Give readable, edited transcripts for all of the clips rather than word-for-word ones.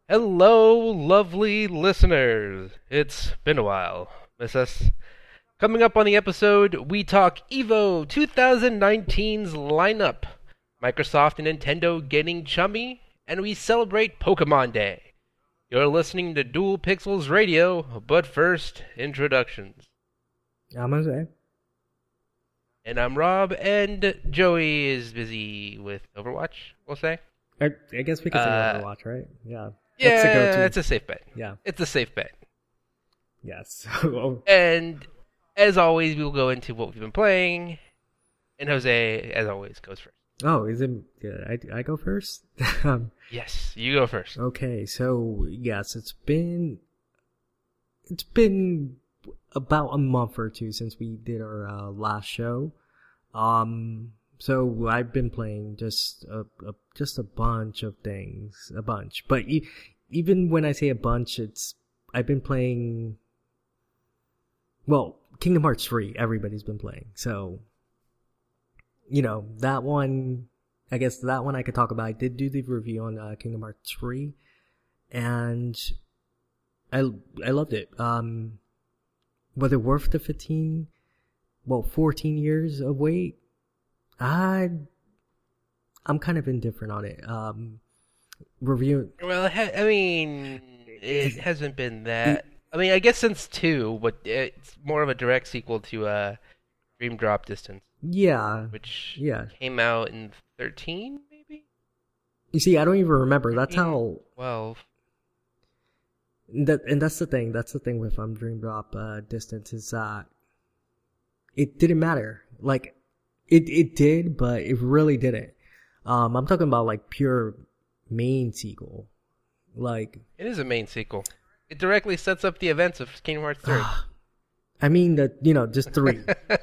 Hello, lovely listeners. It's been a while, miss us. Coming up on the episode, we talk EVO 2019's lineup, Microsoft and Nintendo getting chummy, and we celebrate Pokemon Day. You're listening to Dual Pixels Radio, but first, introductions. I'm Jose. And I'm Rob, and Joey is busy with Overwatch, we'll say. I guess we can say Overwatch, right? Yeah. Yeah, That's the go-to. it's a safe bet. Yeah. It's a safe bet. Yes. And as always, we will go into what we've been playing. And Jose, as always, goes first. Oh, is it? Yeah, I go first. Yes, you go first. Okay, so yes, it's been about a month or two since we did our last show. So I've been playing just a bunch of things, But even when I say a bunch, I've been playing. Well, Kingdom Hearts 3, everybody's been playing. So, that one. I guess that one I could talk about. I did do the review on Kingdom Hearts 3, and I loved it. Was it worth the 14 years of wait? I'm kind of indifferent on it. Review. Well, it hasn't been that. I guess since 2, but it's more of a direct sequel to Dream Drop Distance. Yeah. Which came out in 13, maybe? You see, I don't even remember. That's how... 12. That's the thing. That's the thing with Dream Drop Distance is that it didn't matter. Like, it did, but it really didn't. I'm talking about, like, pure main sequel. Like... It is a main sequel. It directly sets up the events of Kingdom Hearts 3. I mean, just 3.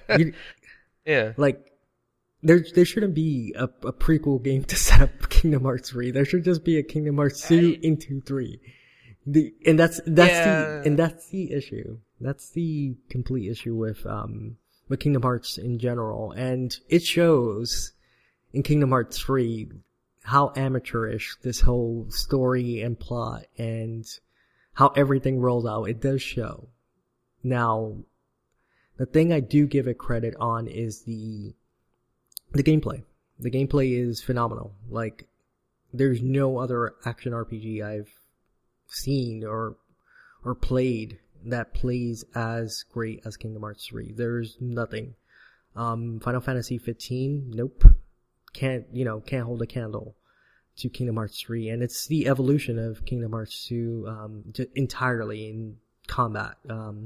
Yeah. Like, there shouldn't be a prequel game to set up Kingdom Hearts 3. There should just be a Kingdom Hearts 2 into 3. That's the issue. That's the complete issue with Kingdom Hearts in general. And it shows in Kingdom Hearts 3 how amateurish this whole story and plot and how everything rolls out. It does show. Now, the thing I do give it credit on is the gameplay. The gameplay is phenomenal. Like, there's no other action RPG I've seen or played that plays as great as Kingdom Hearts 3. There's nothing. Final Fantasy 15, nope. Can't hold a candle to Kingdom Hearts 3, and it's the evolution of Kingdom Hearts 2 entirely in combat.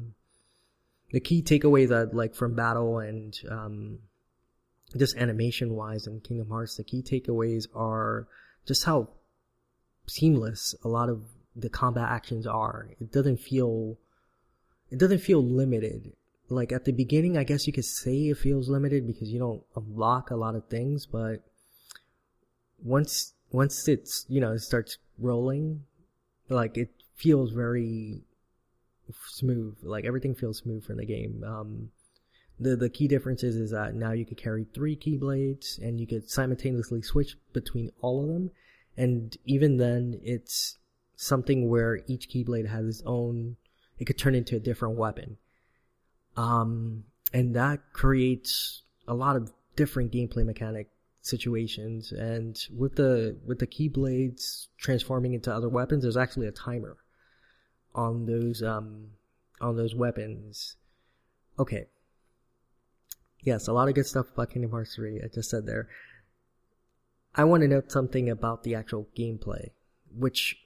The key takeaways that, like, from battle and just animation wise in Kingdom Hearts, the key takeaways are just how seamless a lot of the combat actions are. It doesn't feel limited. Like, at the beginning, I guess you could say it feels limited because you don't unlock a lot of things, but once it's, it starts rolling, like, it feels very smooth. Like, everything feels smooth from the game. The key difference is that now you could carry 3 Keyblades and you could simultaneously switch between all of them. And even then, it's something where each Keyblade has its own, it could turn into a different weapon. And that creates a lot of different gameplay mechanic situations. And with the Keyblades transforming into other weapons, there's actually a timer on those weapons. Okay. Yes, a lot of good stuff about Kingdom Hearts 3, I just said there. I want to note something about the actual gameplay, which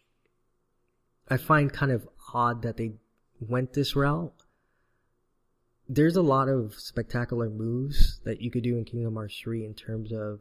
I find kind of odd that they went this route. There's a lot of spectacular moves that you could do in Kingdom Hearts 3 in terms of,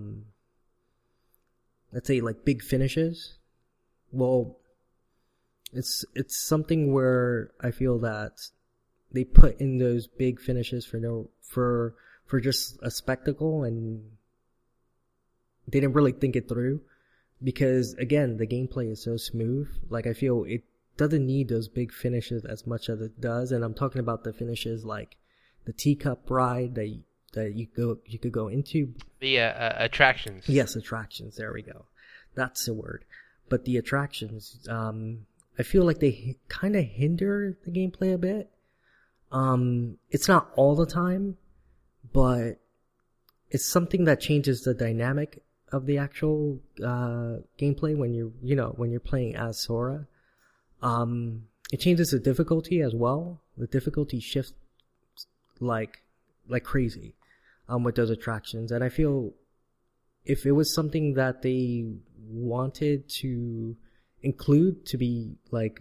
let's say, like, big finishes. Well, it's something where I feel that they put in those big finishes for just a spectacle, and they didn't really think it through. Because, again, the gameplay is so smooth. Like, I feel it doesn't need those big finishes as much as it does. And I'm talking about the finishes like the teacup ride that you could go into. The attractions. Yes, attractions. There we go. That's the word. but the attractions, I feel like they kind of hinder the gameplay a bit. It's not all the time, but it's something that changes the dynamic of the actual gameplay when you're playing as Sora. It changes the difficulty as well. The difficulty shifts like crazy with those attractions, and I feel if it was something that they wanted to include to be like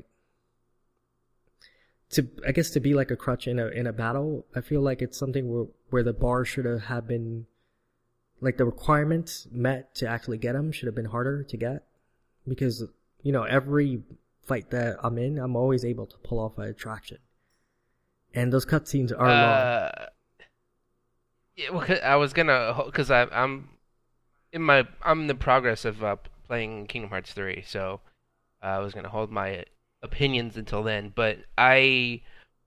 to be like a crutch in a battle, I feel like it's something where the bar should have been, like, the requirements met to actually get them should have been harder to get, because every fight that I'm in, I'm always able to pull off an attraction, and those cutscenes are long. Yeah, well, I was gonna, because I'm in the progress of playing Kingdom Hearts 3, so I was gonna hold my opinions until then, but I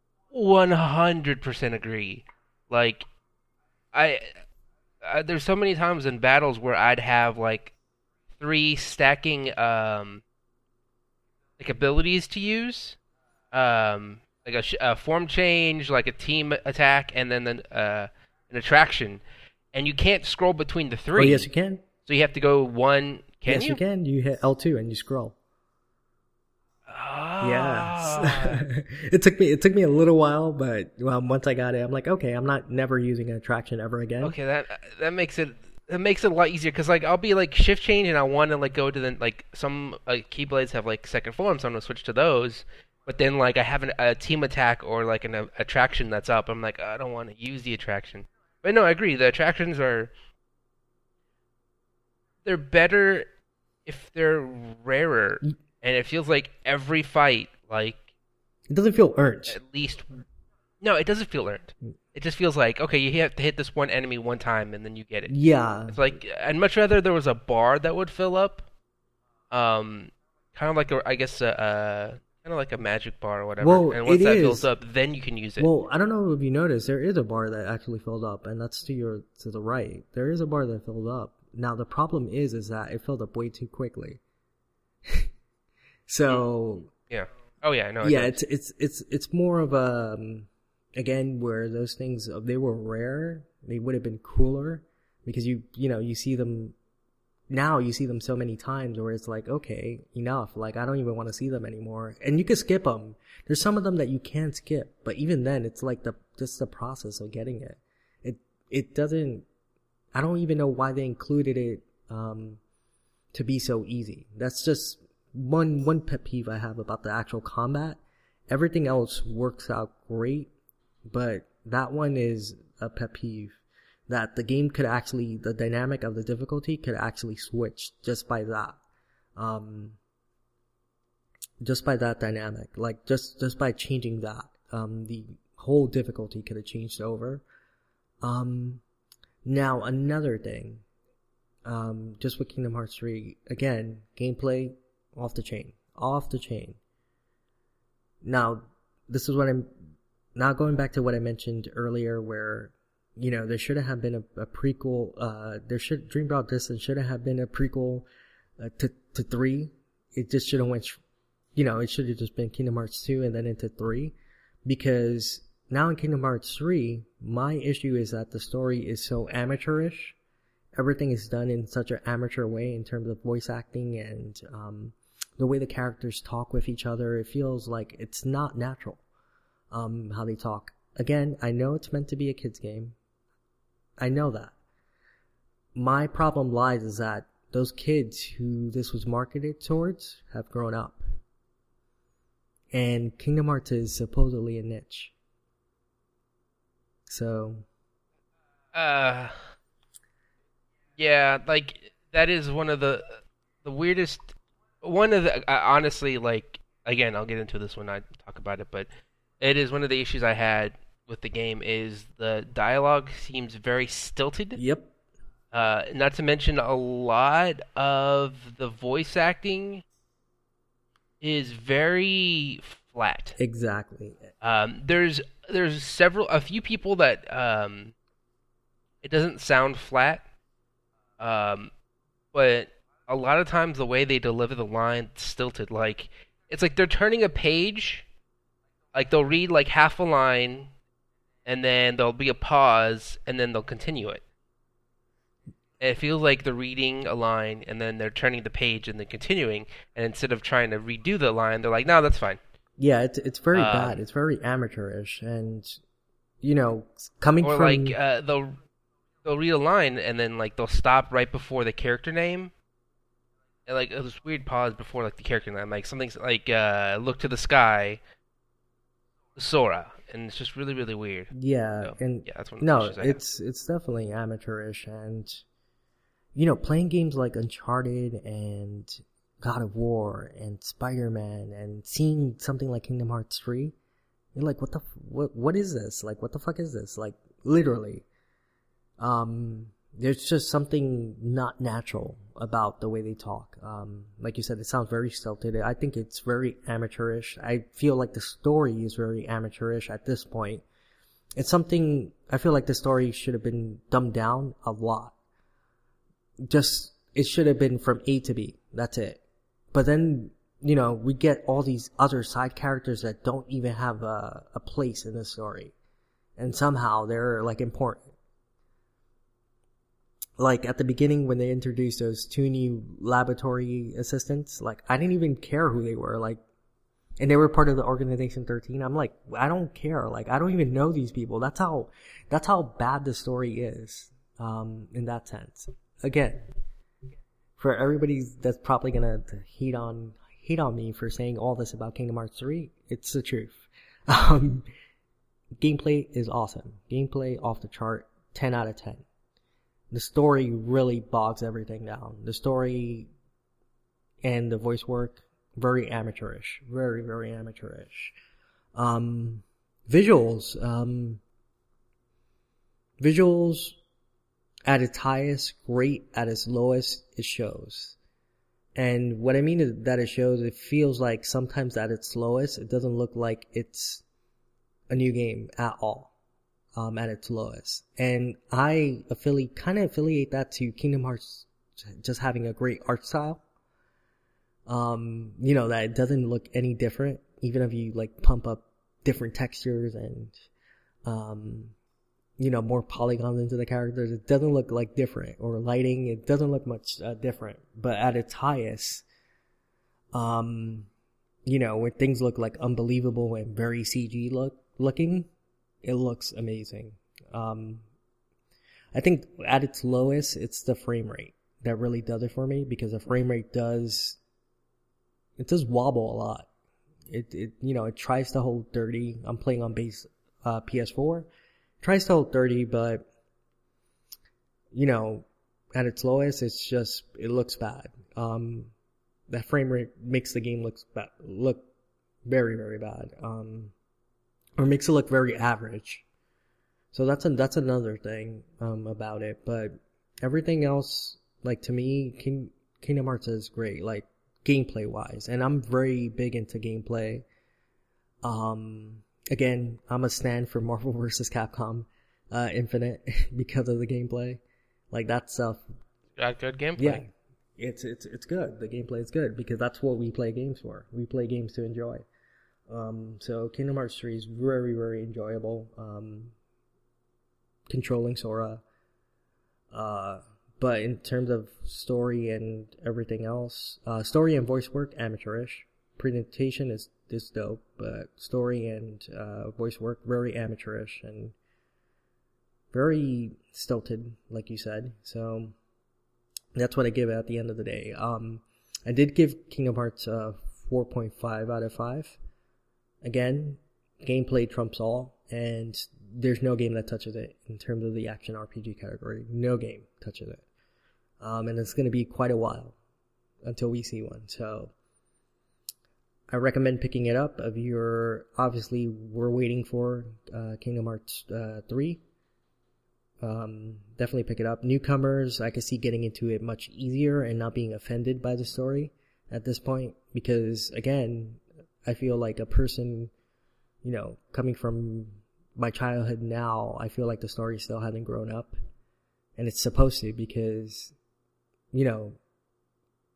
100% agree. Like, there's so many times in battles where I'd have like 3 stacking like abilities to use, like a form change, like a team attack, and then an attraction, and you can't scroll between the 3. Oh, yes, you can. So you have to go one. Can you? Yes, you can. You hit L2 and you scroll. Ah. Yes. It took me a little while, but once I got it, I'm like, okay, I'm not never using an attraction ever again. Okay, that makes it a lot easier, because like I'll be like shift change and I want to like go to the, like, some Keyblades have like second form, so I'm gonna switch to those. But then like I have a team attack or like an attraction that's up. I'm like, I don't want to use the attraction. But no, I agree. The attractions they're better if they're rarer, and it feels like every fight, like, it doesn't feel earned. At least, no, it doesn't feel earned. It just feels like, okay, you have to hit this one enemy one time and then you get it. Yeah. It's like, I'd much rather there was a bar that would fill up, kind of like kind of like a magic bar or whatever. Well, and once that fills up, then you can use it. Well, I don't know if you noticed, there is a bar that actually filled up, and that's to the right. There is a bar that filled up. Now the problem is that it filled up way too quickly. So yeah. Oh yeah, I know. Yeah, it's more of a again, where those things, they were rare, they would have been cooler, because you see them now, you see them so many times where it's like, okay, enough, like I don't even want to see them anymore. And you can skip them. There's some of them that you can skip, but even then it's like just the process of getting it. It doesn't, I don't even know why they included it to be so easy. That's just one pet peeve I have about the actual combat. Everything else works out great, but that one is a pet peeve, that the game could actually, the dynamic of the difficulty could actually switch just by that. Just by that dynamic, like just by changing that, the whole difficulty could have changed over. Now another thing, just with Kingdom Hearts 3, again, gameplay off the chain. Now, this is what I'm now going back to what I mentioned earlier, where there should have been a prequel. Dream Drop Distance should have been a prequel to 3. It just should have went. It should have just been Kingdom Hearts 2 and then into 3, because now in Kingdom Hearts 3, my issue is that the story is so amateurish. Everything is done in such an amateur way in terms of voice acting and the way the characters talk with each other. It feels like it's not natural, how they talk. Again, I know it's meant to be a kid's game. I know that. My problem lies is that those kids who this was marketed towards have grown up. And Kingdom Hearts is supposedly a niche. So. Yeah, like, that is one of the weirdest. One of the, honestly, like, again, I'll get into this when I talk about it, but it is one of the issues I had with the game is the dialogue seems very stilted. Yep. Not to mention a lot of the voice acting is very flat. Exactly. There's a few people that it doesn't sound flat, but a lot of times the way they deliver the line stilted. Like it's like they're turning a page. Like they'll read like half a line, and then there'll be a pause, and then they'll continue it. And it feels like they're reading a line, and then they're turning the page, and then continuing. And instead of trying to redo the line, they're like, "No, that's fine." Yeah, it's very bad. It's very amateurish, and coming or from like they'll read a line, and then like they'll stop right before the character name. And like this weird pause before like the character name, like something's like "Look to the sky, Sora," and it's just really really weird. Yeah, So, and yeah, that's one of the issues I have. it's definitely amateurish, and playing games like Uncharted and God of War and Spider-Man and seeing something like Kingdom Hearts 3, you're like, what is this? Like, what the fuck is this? Like, literally. There's just something not natural about the way they talk. Like you said, it sounds very stilted. I think it's very amateurish. I feel like the story is very amateurish at this point. It's something, I feel like the story should have been dumbed down a lot. It should have been from A to B. That's it. But then, we get all these other side characters that don't even have a place in the story. And somehow they're, like, important. Like, at the beginning when they introduced those 2 new laboratory assistants, like, I didn't even care who they were. Like, and they were part of the Organization 13. I'm like, I don't care. Like, I don't even know these people. That's how bad the story is, in that sense. Again, for everybody that's probably gonna hate on me for saying all this about Kingdom Hearts 3, it's the truth. Gameplay is awesome. Gameplay off the chart, 10 out of 10. The story really bogs everything down. The story and the voice work, very amateurish. Very, very amateurish. Visuals at its highest, great. At its lowest, it shows. And what I mean is that it shows, it feels like sometimes at its lowest, it doesn't look like it's a new game at all. At its lowest. And I kind of affiliate that to Kingdom Hearts just having a great art style. That it doesn't look any different, even if you like pump up different textures and, more polygons into the characters. It doesn't look like different, or lighting. It doesn't look much different. But at its highest, when things look like unbelievable and very CG looking, it looks amazing. I think at its lowest, it's the frame rate that really does it for me, because the frame rate does wobble a lot. It tries to hold 30. I'm playing on base PS4. Tries to hold 30, but at its lowest, it looks bad. That frame rate makes the game look very, very bad. Or makes it look very average. So that's another thing about it. But everything else, like, to me, Kingdom Hearts is great, like, gameplay wise, and I'm very big into gameplay. Again, I'm a stan for Marvel vs. Capcom Infinite because of the gameplay. Like, that stuff. Got good gameplay. Yeah, it's good. The gameplay is good because that's what we play games for. We play games to enjoy. So Kingdom Hearts 3 is very, very enjoyable. Controlling Sora. But in terms of story and everything else, story and voice work, amateurish. Presentation is dope, but story and voice work, very amateurish and very stilted, like you said. So that's what I give it at the end of the day. I did give Kingdom Hearts 4.5 out of 5. Again, gameplay trumps all, and there's no game that touches it in terms of the action RPG category. No game touches it. And it's going to be quite a while until we see one. So I recommend picking it up. If we're waiting for Kingdom Hearts 3. Definitely pick it up. Newcomers, I can see getting into it much easier and not being offended by the story at this point, because again, I feel like a person, coming from my childhood now, I feel like the story still hasn't grown up, and it's supposed to, because,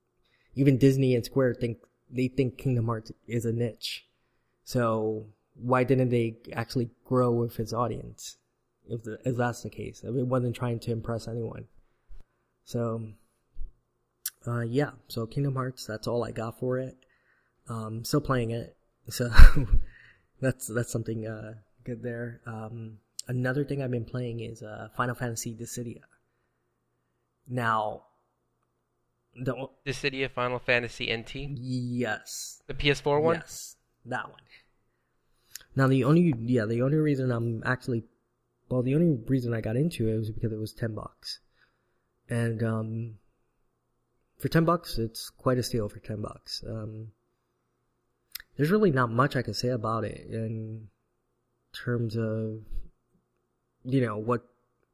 even Disney and Square think Kingdom Hearts is a niche. So why didn't they actually grow with its audience? If that's the case, it wasn't trying to impress anyone. So, yeah. So Kingdom Hearts, that's all I got for it. Still playing it. So that's something good there. Another thing I've been playing is Final Fantasy Dissidia. Now, Dissidia Final Fantasy NT? Yes. The PS4 one? Yes, that one. Now the only reason the only reason I got into it was because it was $10. And for $10, it's quite a steal for $10. There's really not much I could say about it in terms of, what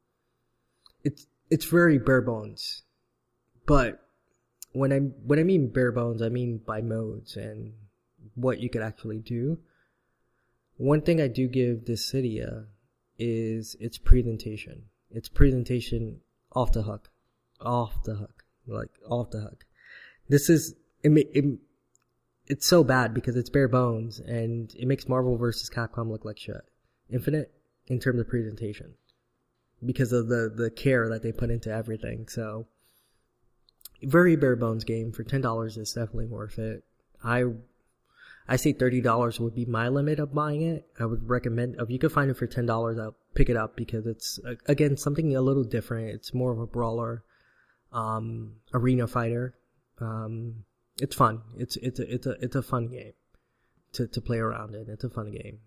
it's very bare bones. But when I mean bare bones, I mean by modes and what you could actually do. One thing I do give Dissidia is its presentation. Its presentation off the hook. Like, off the hook. This is, it's so bad because it's bare bones and it makes Marvel vs. Capcom look like shit. Infinite, in terms of presentation. Because of the care that they put into everything. So, very bare bones game. For $10 is definitely worth it. I say $30 would be my limit of buying it. I would recommend, if you could find it for $10, I'll pick it up because it's, again, something a little different. It's more of a brawler, arena fighter. It's fun. It's a fun game to play around in. It's a fun game.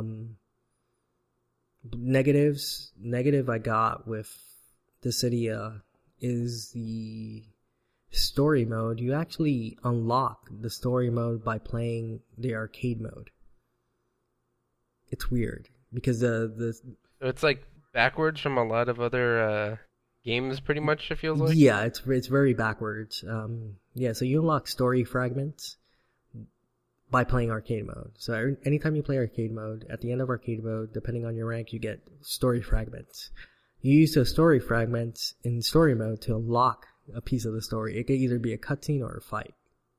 Negative I got with Dissidia is the story mode. You actually unlock the story mode by playing the arcade mode. It's weird because So it's like backwards from a lot of other games, pretty much. It feels like. Yeah, it's very backwards. So you unlock story fragments by playing arcade mode. So anytime you play arcade mode, at the end of arcade mode, depending on your rank, you get story fragments. You use those story fragments in story mode to unlock a piece of the story. It could either be a cutscene or a fight.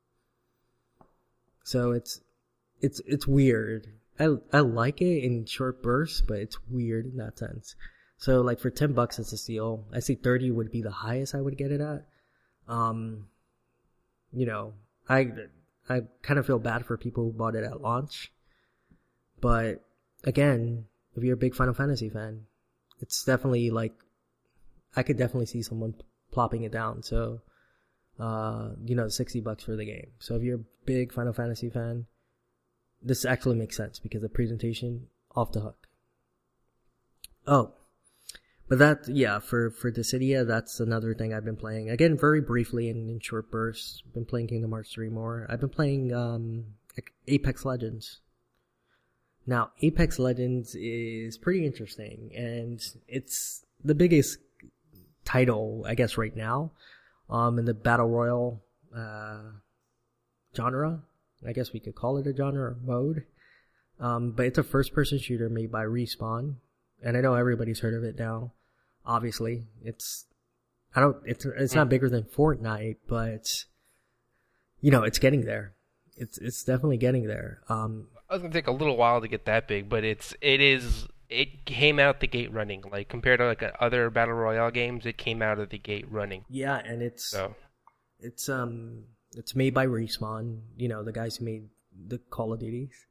So it's weird. I like it in short bursts, but it's weird in that sense. So like for $10, it's a steal. I say 30 would be the highest I would get it at. I kind of feel bad for people who bought it at launch. But again, if you're a big Final Fantasy fan, it's definitely like, I could definitely see someone plopping it down. So, $60 for the game. So if you're a big Final Fantasy fan, this actually makes sense because the presentation off the hook. Oh, but for Dissidia, that's another thing I've been playing. Again, very briefly in short bursts. Been playing Kingdom Hearts 3 more. I've been playing Apex Legends. Now, Apex Legends is pretty interesting, and it's the biggest title, I guess, right now, in the Battle Royale genre. I guess we could call it a genre or mode. But it's a first-person shooter made by Respawn. And I know everybody's heard of it now. Obviously, it's not bigger than Fortnite, but it's getting there. It's definitely getting there. I was gonna take a little while to get that big, but it came out the gate running. Like compared to like other battle royale games, it came out of the gate running. Yeah, and it's made by Respawn. The guys who made the Call of Duties.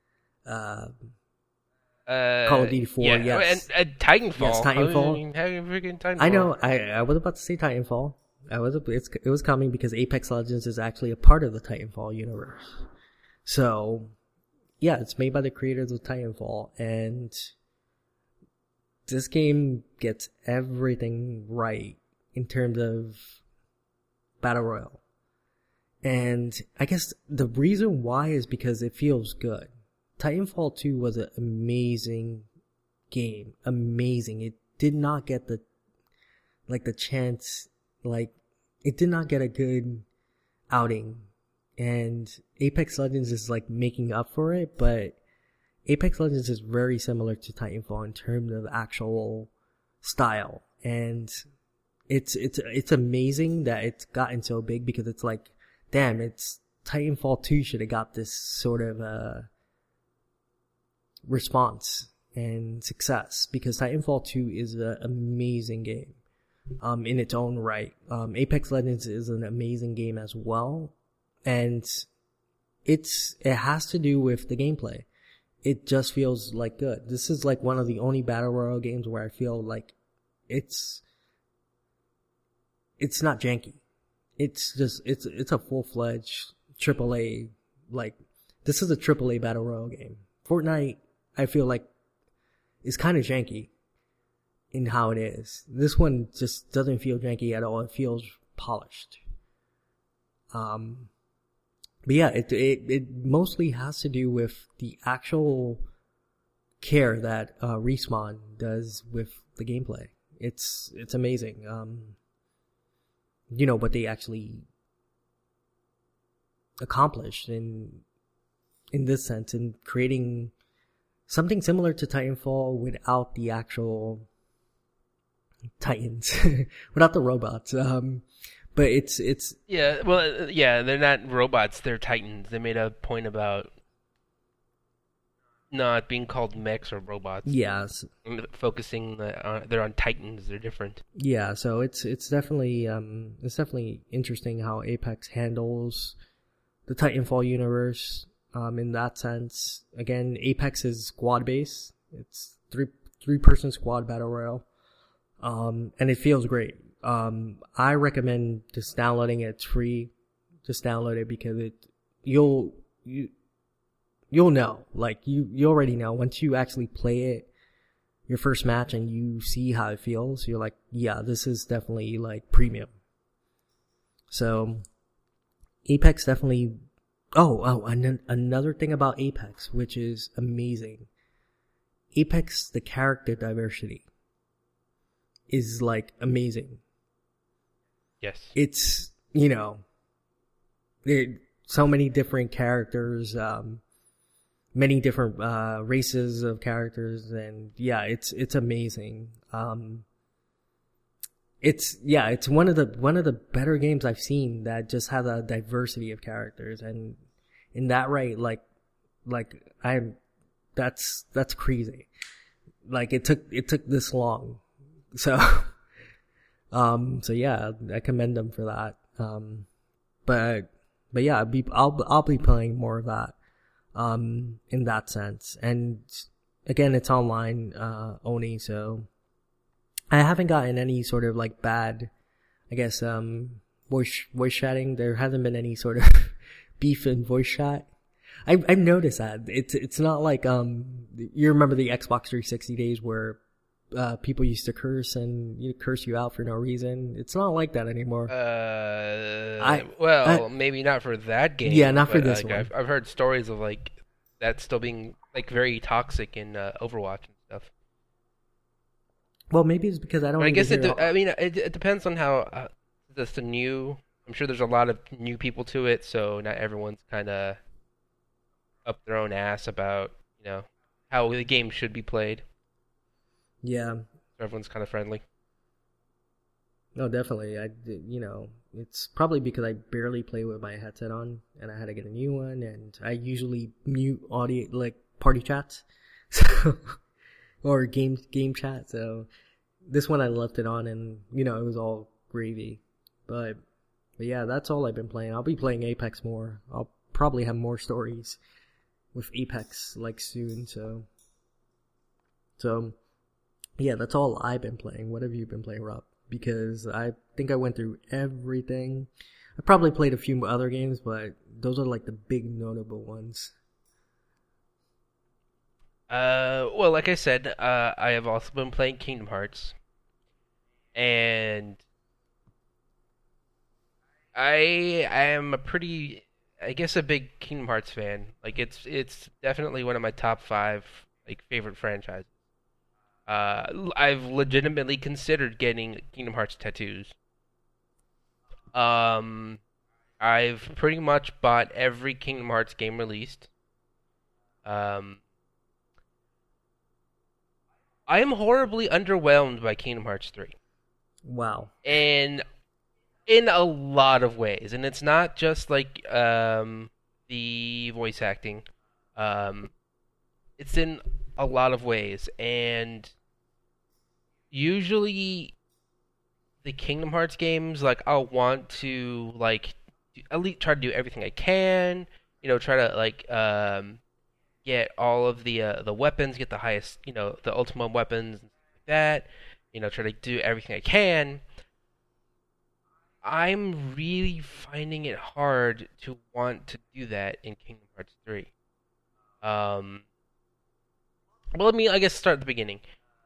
Call of Duty 4, yeah. yes. And Titanfall. Yes, Titanfall. I mean, freaking Titanfall. I know. I was about to say Titanfall. It was coming because Apex Legends is actually a part of the Titanfall universe. So, yeah, it's made by the creators of Titanfall, and this game gets everything right in terms of Battle Royale. And I guess the reason why is because it feels good. Titanfall 2 was an amazing game. Amazing. It did not get the chance, it did not get a good outing. And Apex Legends is making up for it, but Apex Legends is very similar to Titanfall in terms of actual style. And it's amazing that it's gotten so big because it's damn, it's Titanfall 2 should have got this sort of response and success, because Titanfall 2 is an amazing game in its own right. Apex Legends is an amazing game as well, and it has to do with the gameplay. It just feels like good. This is like one of the only battle royale games where I feel like it's not janky. It's just it's a full-fledged AAA, like, this is a AAA battle royale game. Fortnite, I feel like, is kind of janky in how it is. This one just doesn't feel janky at all. It feels polished. But yeah, it mostly has to do with the actual care that Respawn does with the gameplay. It's amazing. What they actually accomplished in this sense, in creating something similar to Titanfall without the actual Titans, without the robots. But it's yeah, well, yeah, they're not robots, they're Titans. They made a point about not being called mechs or robots. Yes. Focusing they're on Titans, they're different. Yeah, so it's definitely interesting how Apex handles the Titanfall universe in that sense. Again, Apex is squad based. It's three-person squad battle royale. And it feels great. I recommend just downloading it. It's free. Just download it, because you'll know. Like, you already know. Once you actually play it, your first match, and you see how it feels, you're like, yeah, this is definitely like premium. So, Apex definitely. And another thing about Apex, which is amazing. Apex, the character diversity is like amazing. Yes. It's, so many different characters, many different races of characters, and yeah, it's amazing. It's one of the better games I've seen that just has a diversity of characters, and in that right, that's crazy. Like, it took this long. So yeah, I commend them for that. But yeah, I'll be playing more of that, in that sense. And again, it's online, only, so I haven't gotten any sort of like bad, I guess, voice chatting. There hasn't been any sort of beef in voice chat. I've noticed that it's not like, you remember the Xbox 360 days where people used to curse you out for no reason. It's not like that anymore. Maybe not for that game. Yeah, not for this one. I've heard stories of like that still being like very toxic in Overwatch and stuff. Well, maybe it's because I don't. But I guess it depends on how that's the new. I'm sure there's a lot of new people to it, so not everyone's kind of up their own ass about how the game should be played. Yeah. Everyone's kind of friendly. No, definitely. It's probably because I barely play with my headset on, and I had to get a new one, and I usually mute audio, like party chats, or game chat. So this one I left it on, and it was all gravy. But yeah, that's all I've been playing. I'll be playing Apex more. I'll probably have more stories with Apex like soon. So yeah, that's all I've been playing. What have you been playing, Rob? Because I think I went through everything. I probably played a few other games, but those are like the big notable ones. Well, like I said, I have also been playing Kingdom Hearts, and I am a big Kingdom Hearts fan. Like, it's definitely one of my top 5 like favorite franchises. I've legitimately considered getting Kingdom Hearts tattoos. I've pretty much bought every Kingdom Hearts game released. I am horribly underwhelmed by Kingdom Hearts 3. Wow. And in a lot of ways, and it's not just like the voice acting. Um, it's in a lot of ways, and usually the Kingdom Hearts games, like I'll want to like at least try to do everything I can. Try to like get all of the weapons, get the highest, the ultimate weapons and stuff like that. Try to do everything I can. I'm really finding it hard to want to do that in Kingdom Hearts 3. Um, well, let me, I guess, start at the beginning.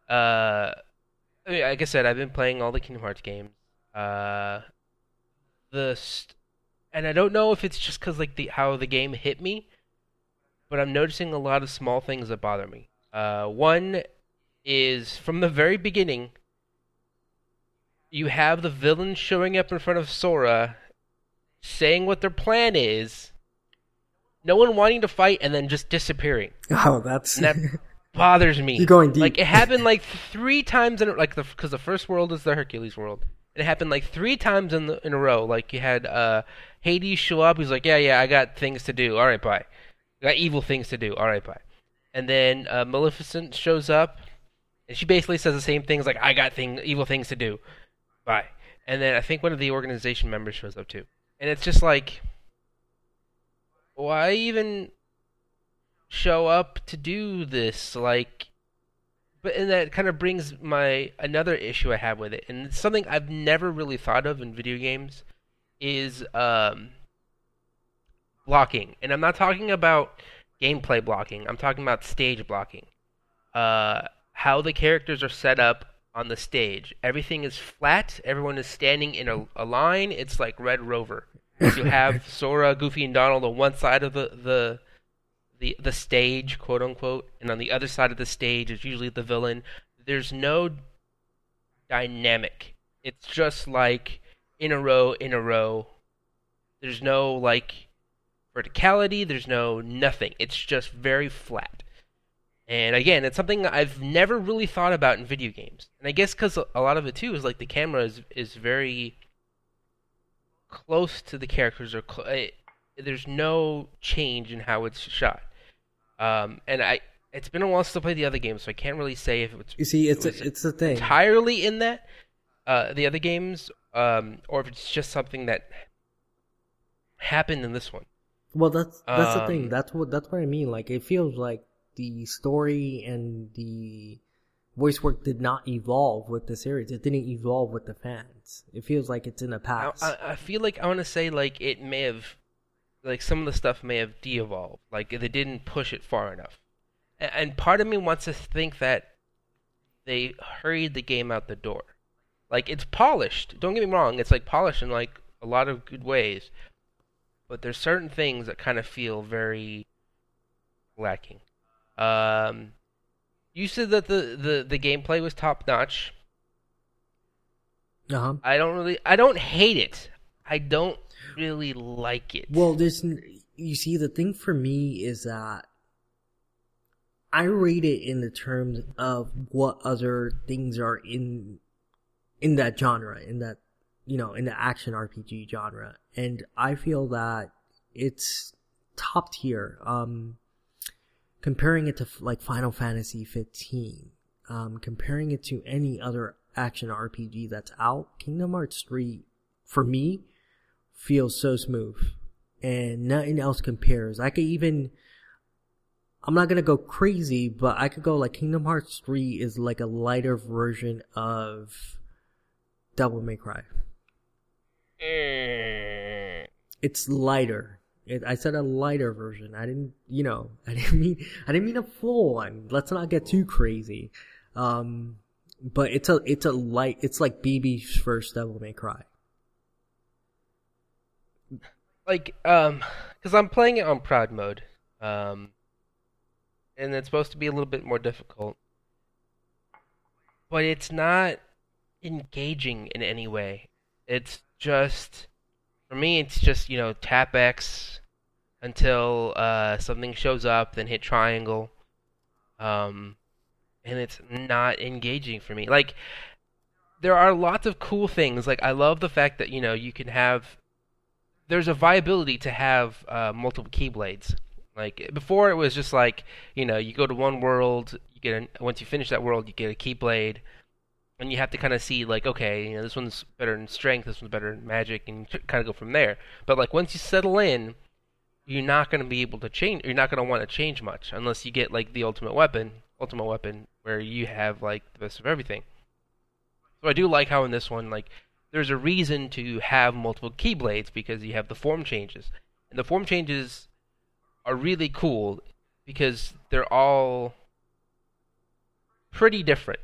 I mean, like I said, I've been playing all the Kingdom Hearts games. Uh, the st- and I don't know if it's just because like the how the game hit me, but I'm noticing a lot of small things that bother me. One is from the very beginning, you have the villains showing up in front of Sora, saying what their plan is, no one wanting to fight, and then just disappearing. Oh, that's And that bothers me. you're going deep. Like it happened like 3 times in like because the first world is the Hercules world. It happened like 3 times in a row. Like you had Hades show up. He's like, yeah, I got things to do. All right, bye. I got evil things to do. All right, bye. And then Maleficent shows up, and she basically says the same things like, I got evil things to do. Bye. And then I think one of the organization members shows up too. And it's just like, why even show up to do this? Like, and that kind of brings my another issue I have with it, and it's something I've never really thought of in video games, is blocking. And I'm not talking about gameplay blocking. I'm talking about stage blocking. How the characters are set up on the stage. Everything is flat. Everyone is standing in a line. It's like Red Rover. You have Sora, Goofy, and Donald on one side of the stage, quote unquote, and on the other side of the stage is usually the villain. There's no dynamic. It's just like in a row, in a row. There's no like verticality. There's no nothing. It's just very flat. And again, it's something I've never really thought about in video games. And I guess because a lot of it too is like the camera is very close to the characters, or there's no change in how it's shot. And it's been a while since I played the other games, so I can't really say if it's you see, it's a thing entirely in that the other games, or if it's just something that happened in this one. Well, that's the thing. That's what I mean. Like it feels like the story and the voice work did not evolve with the series. It didn't evolve with the fans. It feels like it's in the past. I feel like I want to say like it may have, like some of the stuff may have de-evolved. Like they didn't push it far enough. And part of me wants to think that they hurried the game out the door. Like it's polished. Don't get me wrong. It's like polished in like a lot of good ways. But there's certain things that kind of feel very lacking. You said that the gameplay was top notch. Uh-huh. I don't hate it. I don't really like it. Well, you see, the thing for me is that I rate it in the terms of what other things are in that genre, in that, in the action RPG genre. And I feel that it's top tier. Comparing it to like Final Fantasy 15, comparing it to any other action RPG that's out, Kingdom Hearts 3, for me, feels so smooth. And nothing else compares. I'm not gonna go crazy, but I could go like Kingdom Hearts 3 is like a lighter version of Devil May Cry. It's lighter. I said a lighter version. I didn't mean a full one. Let's not get too crazy. But it's like BB's first Devil May Cry. Like, because I'm playing it on Proud mode, and it's supposed to be a little bit more difficult, but it's not engaging in any way. It's just, for me, it's just, tap X until something shows up, then hit triangle, and it's not engaging for me. Like, there are lots of cool things. Like, I love the fact that, you can have. There's a viability to have multiple keyblades. Like, before it was just like, you go to one world, once you finish that world, you get a keyblade, and you have to kind of see, like, okay, this one's better in strength, this one's better in magic, and kind of go from there. But, like, once you settle in, you're not going to be able to change. You're not going to want to change much unless you get, like, the ultimate weapon, where you have, like, the best of everything. So I do like how in this one, like, there's a reason to have multiple keyblades because you have the form changes, and the form changes are really cool because they're all pretty different.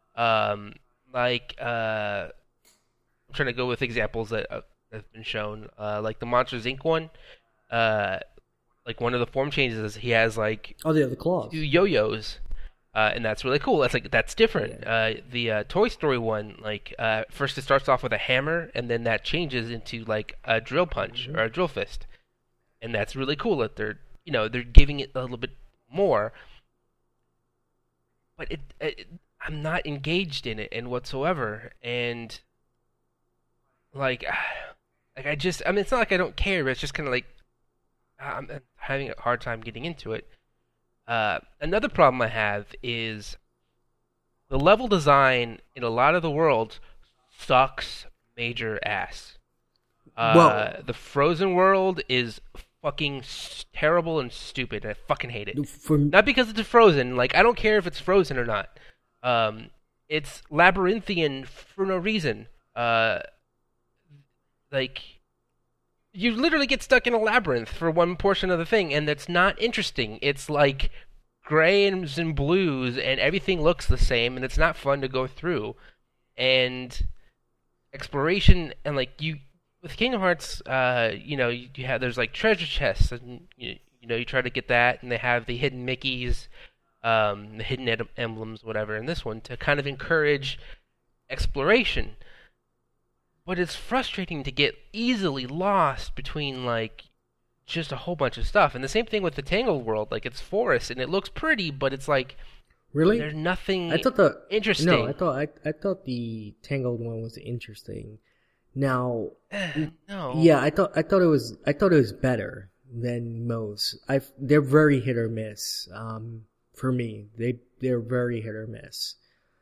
I'm trying to go with examples that have been shown. Like the Monsters Inc. one, like one of the form changes is he has like the claws, 2 yo-yos, and that's really cool. That's different. Yeah. The Toy Story one, like first it starts off with a hammer, and then that changes into like a drill punch or a drill fist, and that's really cool that they're giving it a little bit more. But I'm not engaged in it in whatsoever, and like it's not like I don't care, but it's just kind of like I'm having a hard time getting into it. Another problem I have is the level design in a lot of the worlds sucks major ass. The Frozen world is fucking terrible and stupid. I fucking hate it. Not because it's Frozen. Like, I don't care if it's Frozen or not. It's labyrinthian for no reason. Like, you literally get stuck in a labyrinth for one portion of the thing, and that's not interesting. It's like grays and blues, and everything looks the same, and it's not fun to go through. And exploration, and like with Kingdom Hearts, you have there's like treasure chests, and you try to get that, and they have the hidden Mickeys, the hidden emblems, whatever. In this one, to kind of encourage exploration. But it's frustrating to get easily lost between, like, just a whole bunch of stuff. And the same thing with the Tangled world. Like, it's forest, and it looks pretty, but it's like... Really? There's nothing interesting. No, I thought the Tangled one was interesting. Now... no. Yeah, I thought it was better than most. They're very hit or miss. For me. They're very hit or miss.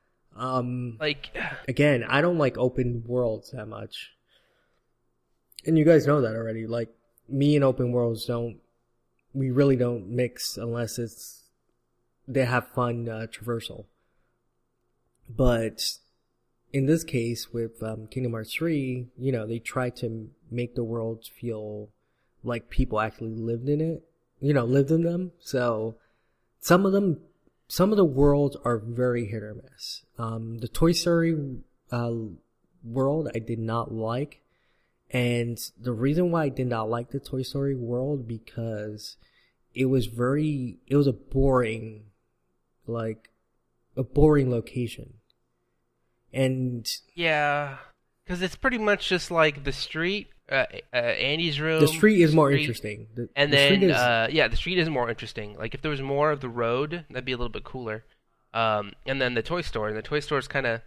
Again, I don't like open worlds that much, and you guys know that already. Like, me and open worlds we really don't mix unless they have fun traversal. But in this case with Kingdom Hearts 3, they try to make the worlds feel like people actually lived in it, lived in them. So some of the worlds are very hit or miss. The Toy Story world I did not like, and the reason why I did not like the Toy Story world because it was a boring location. And yeah, because it's pretty much just like the street, Andy's room. The street is more interesting. The street is more interesting. Like, if there was more of the road, that'd be a little bit cooler. And then the toy store. And the toy store is kind of...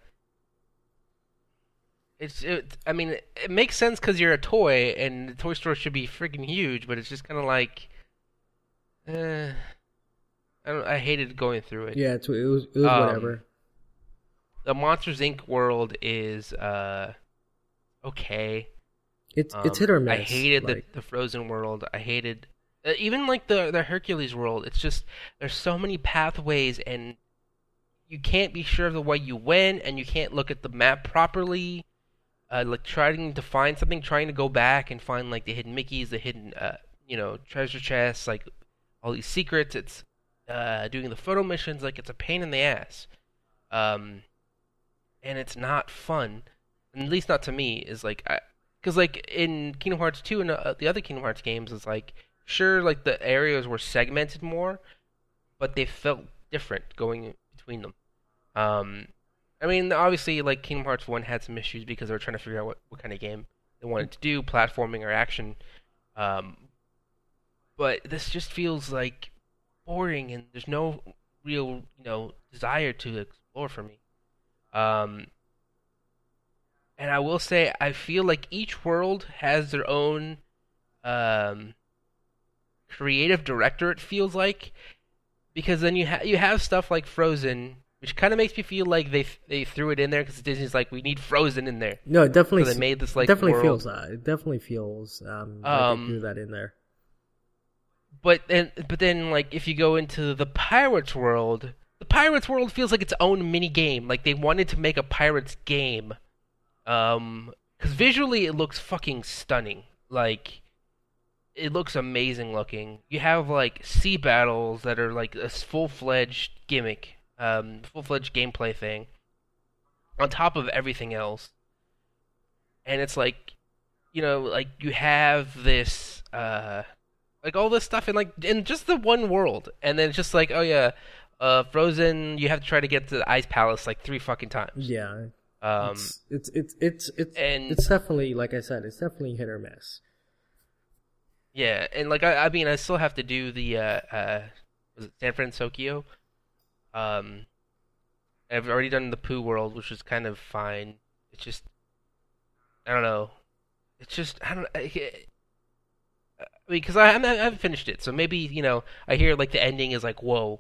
it makes sense because you're a toy, and the toy store should be freaking huge, but it's just kind of like... I hated going through it. Yeah, it was whatever. The Monsters Inc. world is okay. It's hit or miss. I hated the Frozen world. I hated even like the Hercules world. It's just there's so many pathways, and you can't be sure of the way you went, and you can't look at the map properly. Like trying to find something, trying to go back and find like the hidden Mickeys, the hidden treasure chests, like all these secrets. It's doing the photo missions. Like, it's a pain in the ass. And it's not fun, at least not to me. Is like, because like in Kingdom Hearts 2 and the other Kingdom Hearts games, is like, sure, like the areas were segmented more, but they felt different going between them. Obviously, like Kingdom Hearts 1 had some issues because they were trying to figure out what kind of game they wanted to do, platforming or action. But this just feels like boring, and there's no real, desire to explore for me. And I will say, I feel like each world has their own um, creative director. It feels like because then you have stuff like Frozen, which kind of makes me feel like they threw it in there because Disney's like we need Frozen in there. No, it definitely. So they made this like definitely world. feels that. It definitely feels like they threw that in there. But then like if you go into the Pirates world, the Pirates world feels like its own mini game. Like they wanted to make a Pirates game. Because visually it looks fucking stunning. Like, it looks amazing looking. You have like sea battles that are like a full-fledged gimmick, full-fledged gameplay thing, on top of everything else. And it's like, like you have this, like all this stuff in just the one world, and then it's just like, oh yeah, Frozen. You have to try to get to the Ice Palace like 3 fucking times. Yeah. It's definitely, like I said, it's definitely hit or miss. Yeah, and like I mean, I still have to do the was it San Francisco? I've already done the Pooh World, which was kind of fine. It's just I don't know. It's just I don't. Because I haven't finished it, so maybe I hear like the ending is like whoa.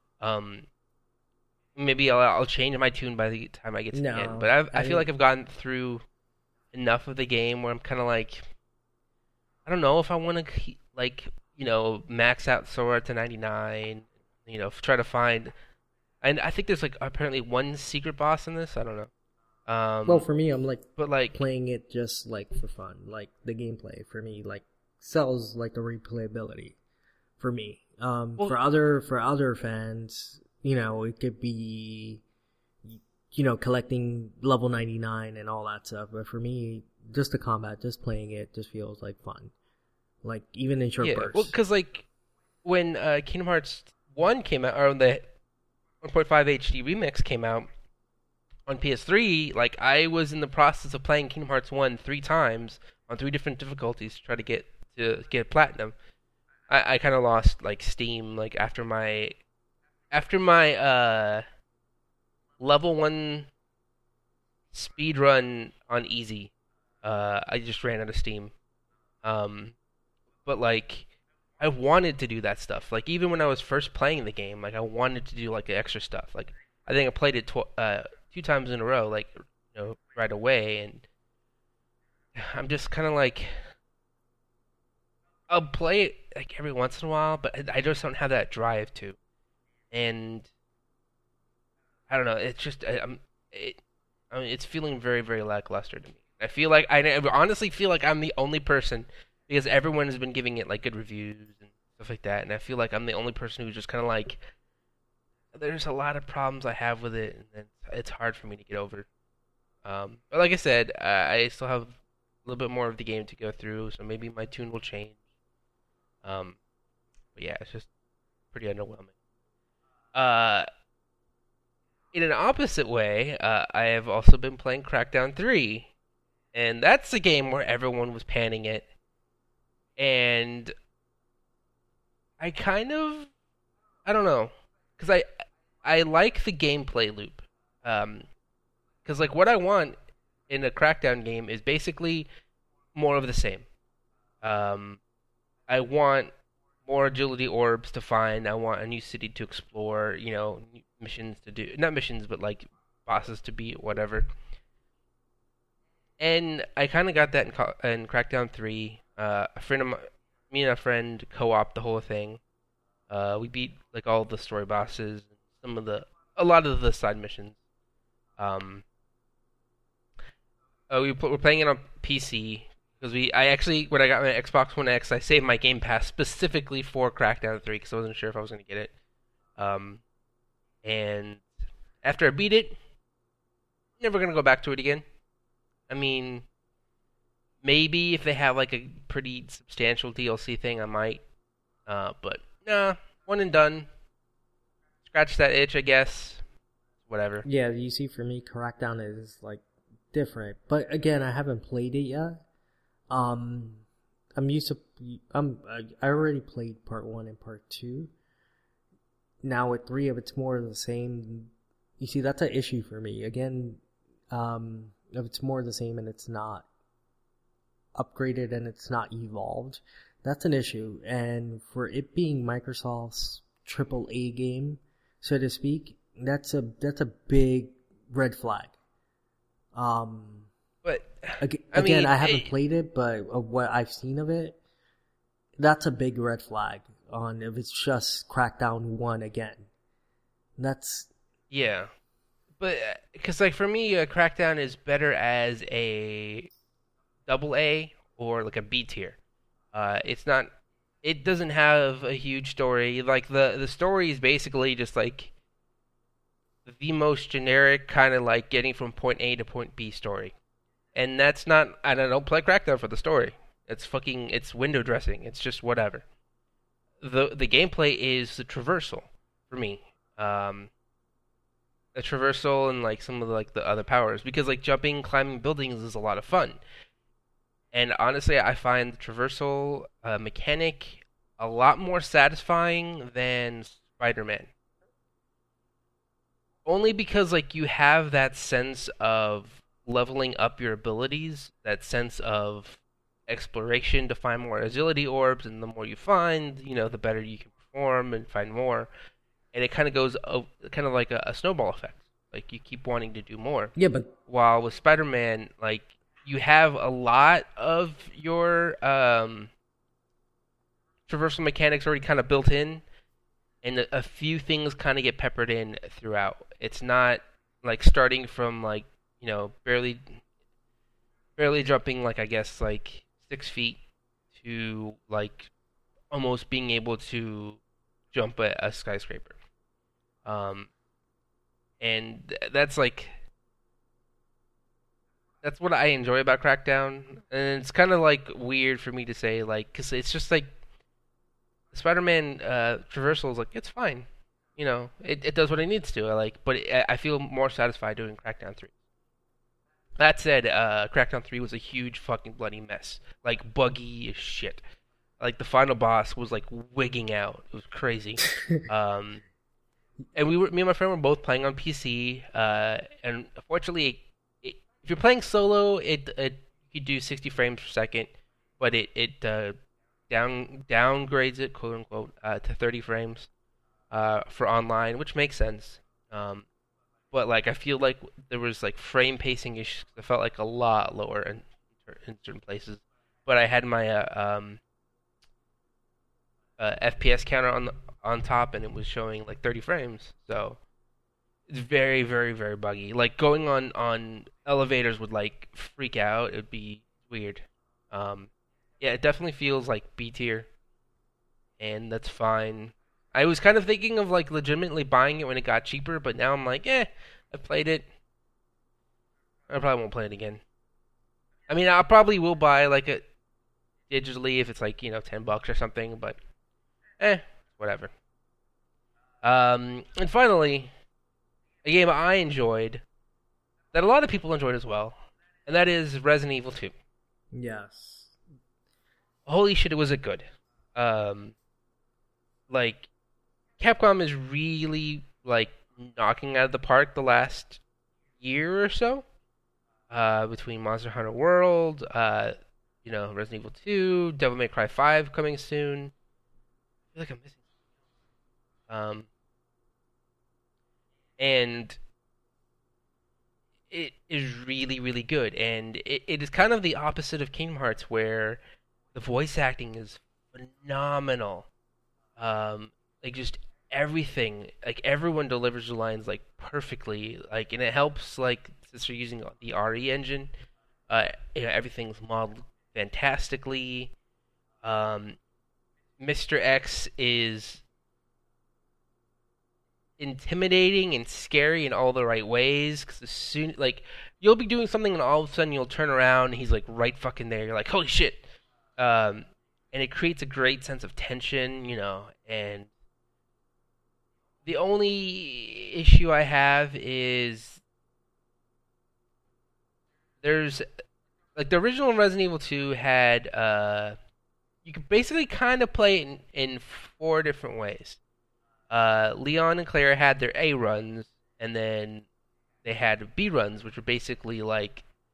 Maybe I'll change my tune by the time I get to the end. But I feel like I've gotten through enough of the game where I'm kind of like, I don't know if I want to like max out Sora to 99. Try to find. And I think there's like apparently one secret boss in this. I don't know. Well, for me, I'm like playing it just like for fun. Like the gameplay for me, like sells like the replayability for me. For other fans. It could be, collecting level 99 and all that stuff. But for me, just the combat, just playing it, just feels like fun. Like, even in short bursts. Well, because, like, when Kingdom Hearts 1 came out, or the 1.5 HD remix came out on PS3, like, I was in the process of playing Kingdom Hearts 1 3 times on 3 different difficulties to try to get platinum. I kind of lost, like, steam, like, after my level 1 speed run on easy, I just ran out of steam. But like, I wanted to do that stuff. Like even when I was first playing the game, like I wanted to do like the extra stuff. Like I think I played it 2 times in a row, like right away, and I'm just kind of like, I'll play it like every once in a while, but I just don't have that drive to. And I don't know. It's just it's feeling very, very lackluster to me. I honestly feel like I'm the only person because everyone has been giving it like good reviews and stuff like that, and I feel like I'm the only person who's just kind of like, there's a lot of problems I have with it, and it's hard for me to get over. But like I said, I still have a little bit more of the game to go through, so maybe my tune will change. But yeah, it's just pretty underwhelming. In an opposite way, I have also been playing Crackdown 3, and that's a game where everyone was panning it, and I don't know, because I like the gameplay loop, because like what I want in a Crackdown game is basically more of the same. I want more agility orbs to find. I want a new city to explore, missions to do. Not missions, but like bosses to beat, whatever. And I kind of got that in Crackdown 3. Me and a friend co-op the whole thing. We beat like all the story bosses, a lot of the side missions. We're playing it on PC. Because when I got my Xbox One X, I saved my Game Pass specifically for Crackdown 3 because I wasn't sure if I was going to get it. And after I beat it, never going to go back to it again. I mean, maybe if they have like a pretty substantial DLC thing, I might. But nah, one and done. Scratch that itch, I guess. Whatever. Yeah, you see, for me, Crackdown is like different. But again, I haven't played it yet. I already played part 1 and part 2. Now with 3, if it's more of the same, you see, that's an issue for me. Again, if it's more of the same and it's not upgraded and it's not evolved, that's an issue. And for it being Microsoft's AAA game, so to speak, that's a big red flag. But again, I haven't played it, but of what I've seen of it, that's a big red flag on if it's just Crackdown 1 again. That's... Yeah. But, because, like, for me, Crackdown is better as a AA or, like, a B tier. It's not... It doesn't have a huge story. Like, the story is basically just, like, the most generic kind of, like, getting from point A to point B story. And that's not... I don't play Crackdown for the story. It's window dressing. It's just whatever. The gameplay is the traversal for me. The traversal and like some of the other powers, because like jumping, climbing buildings is a lot of fun. And honestly, I find the traversal mechanic a lot more satisfying than Spider-Man. Only because like you have that sense of leveling up your abilities, that sense of exploration to find more agility orbs, and the more you find, the better you can perform and find more. And it kind of goes kind of like a snowball effect. Like you keep wanting to do more. Yeah, but while with Spider-Man, like you have a lot of your traversal mechanics already kind of built in, and a few things kind of get peppered in throughout. It's not like starting from like barely jumping like I guess like 6 feet to like almost being able to jump a skyscraper. And that's what I enjoy about Crackdown, and it's kind of like weird for me to say, like, because it's just like Spider-Man traversal is like it's fine, it does what it needs to. But I feel more satisfied doing Crackdown 3. That said, Crackdown 3 was a huge fucking bloody mess, like buggy as shit. Like the final boss was like wigging out. It was crazy. And me and my friend were both playing on PC. And unfortunately, if you're playing solo, you do 60 frames per second, but it downgrades it, quote unquote, to 30 frames for online, which makes sense. But like I feel like there was like frame pacing issues. I felt like a lot lower in certain places. But I had my FPS counter on top, and it was showing like 30 frames. So it's very, very, very buggy. Like going on elevators would like freak out. It'd be weird. Yeah, it definitely feels like B tier, and that's fine. I was kind of thinking of like legitimately buying it when it got cheaper, but now I'm like, I played it. I probably won't play it again. I mean, I probably will buy like it digitally if it's like $10 or something, but whatever. And finally, a game I enjoyed that a lot of people enjoyed as well, and that is Resident Evil 2. Yes. Holy shit, was it good. Like Capcom is really like knocking out of the park the last year or so. Between Monster Hunter World, Resident Evil 2, Devil May Cry 5 coming soon. I feel like I'm missing. And it is really, really good. And it is kind of the opposite of Kingdom Hearts, where the voice acting is phenomenal. Like just everything, like everyone delivers the lines like perfectly. Like, and it helps like since they're using the RE engine. Everything's modeled fantastically. Mr. X is intimidating and scary in all the right ways, because as soon like you'll be doing something and all of a sudden you'll turn around and he's like right fucking there. You're like, holy shit. And it creates a great sense of tension, and the only issue I have is there's like the original Resident Evil 2 had you could basically kind of play it in 4 different ways. Leon and Claire had their A runs, and then they had B runs, which were basically like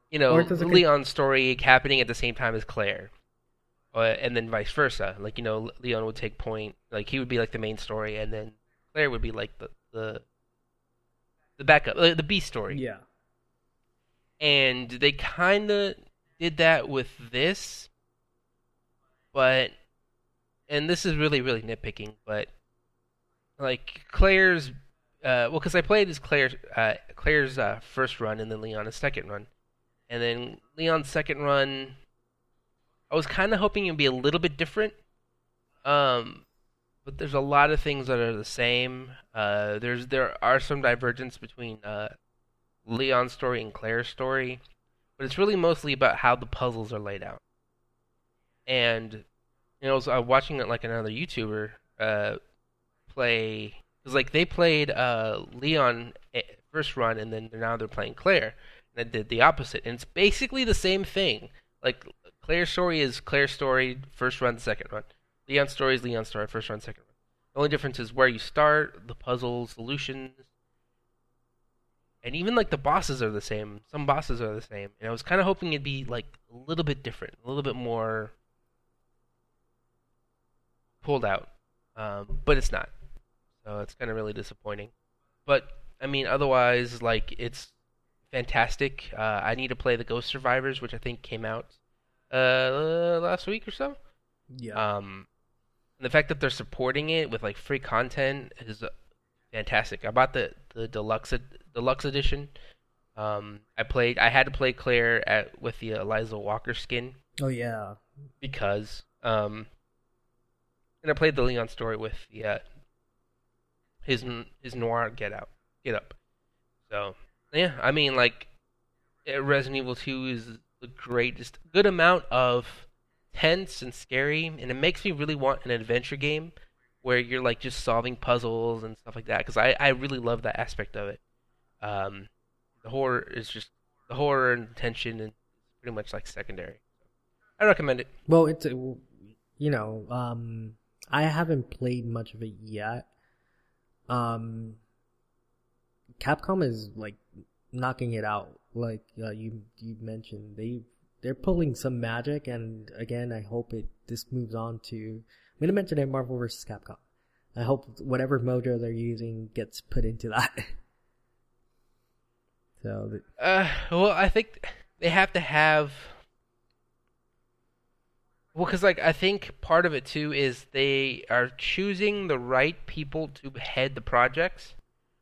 Leon's story happening at the same time as Claire. And then vice versa. Like, Leon would take point, like he would be like the main story, and then Claire would be like the backup, the B story. Yeah. And they kind of did that with this, but, and this is really, really nitpicking, but like Claire's, because I played as Claire's first run and then Leon's second run, and then Leon's second run, I was kind of hoping it'd be a little bit different, but there's a lot of things that are the same. There are some divergence between Leon's story and Claire's story, but it's really mostly about how the puzzles are laid out. And I was watching it like another YouTuber play, because like they played Leon first run, and then now they're playing Claire, and I did the opposite, and it's basically the same thing. Like Claire's story is Claire's story, first run, second run. Leon's story is Leon's story, first run, second run. The only difference is where you start, the puzzle solutions, and even like the bosses are the same. Some bosses are the same, and I was kind of hoping it'd be like a little bit different, a little bit more pulled out, but it's not. So it's kind of really disappointing. But I mean, otherwise, like it's fantastic. I need to play the Ghost Survivors, which I think came out last week or so. Yeah. And the fact that they're supporting it with like free content is fantastic. I bought the deluxe edition. I had to play Claire with the Eliza Walker skin. Oh yeah. Because and I played the Leon story with the his noir get up. So yeah, I mean like Resident Evil 2 is the greatest, good amount of tense and scary, and it makes me really want an adventure game where you're like just solving puzzles and stuff like that, because I really love that aspect of it. The horror and tension and pretty much like secondary. I recommend it. Well, it's I haven't played much of it yet. Capcom is like knocking it out. Like you mentioned, they're pulling some magic, and again, I hope this moves on to. I'm gonna mention it, Marvel vs. Capcom. I hope whatever mojo they're using gets put into that. So. Well, I think they have to have. Well, because like I think part of it too is they are choosing the right people to head the projects.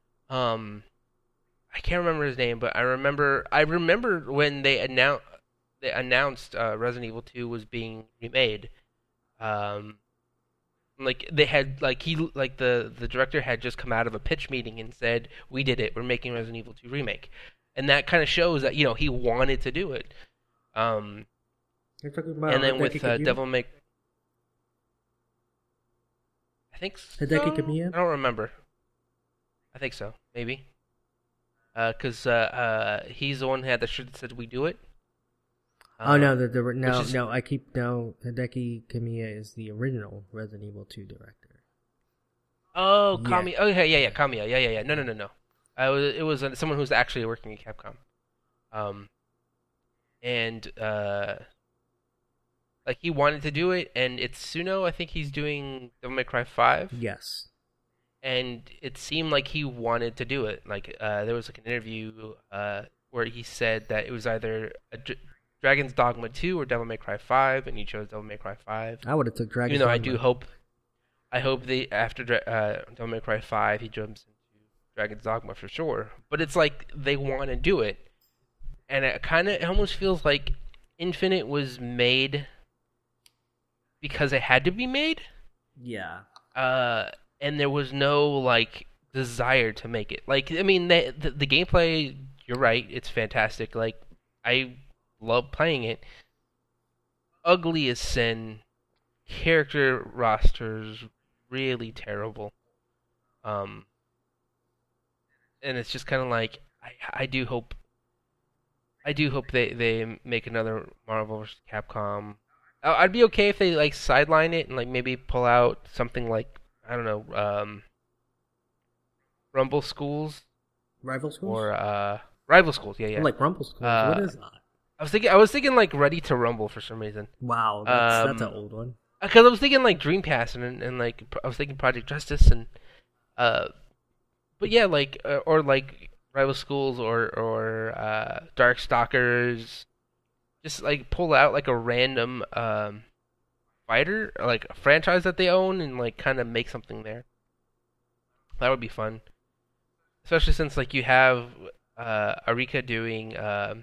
I can't remember his name, but I remember when they announced Resident Evil 2 was being remade. Like they had the director had just come out of a pitch meeting and said, "We did it. We're making Resident Evil 2 remake," and that kind of shows that he wanted to do it. You're talking about and then with Devil May, I think so. Hideki Kamiya? I don't remember. I think so, maybe. Because he's the one who had the shirt that said "We do it." Hideki Kamiya is the original Resident Evil 2 director. Oh, yeah. Kamiya. Oh, yeah, Kamiya. Yeah. No. It was someone who's actually working at Capcom. Like he wanted to do it, and it's Tsuno. I think he's doing Devil May Cry 5. Yes. And it seemed like he wanted to do it. Like there was like an interview where he said that it was either Dragon's Dogma 2 or Devil May Cry 5, and he chose Devil May Cry 5. I would have took Dragon's Dogma. I hope after Devil May Cry 5 he jumps into Dragon's Dogma for sure. But it's like they want to do it, and it almost feels like Infinite was made because it had to be made. Yeah. And there was no like desire to make it. Like I mean, the gameplay. You're right. It's fantastic. Like I love playing it. Ugly as sin. Character rosters really terrible. And it's just kind of like I do hope they make another Marvel vs. Capcom. I'd be okay if they like sideline it and like maybe pull out something like I don't know, Rumble Schools, Rival Schools, or Rival Schools. Yeah. Like Rumble Schools. What is that? I was thinking like Ready to Rumble for some reason. Wow, that's an old one. Because I was thinking like Dreamcast and like I was thinking Project Justice and but yeah, like or like Rival Schools or Darkstalkers. Just like pull out like a random fighter, or, like a franchise that they own, and like kind of make something there. That would be fun, especially since like you have Arika doing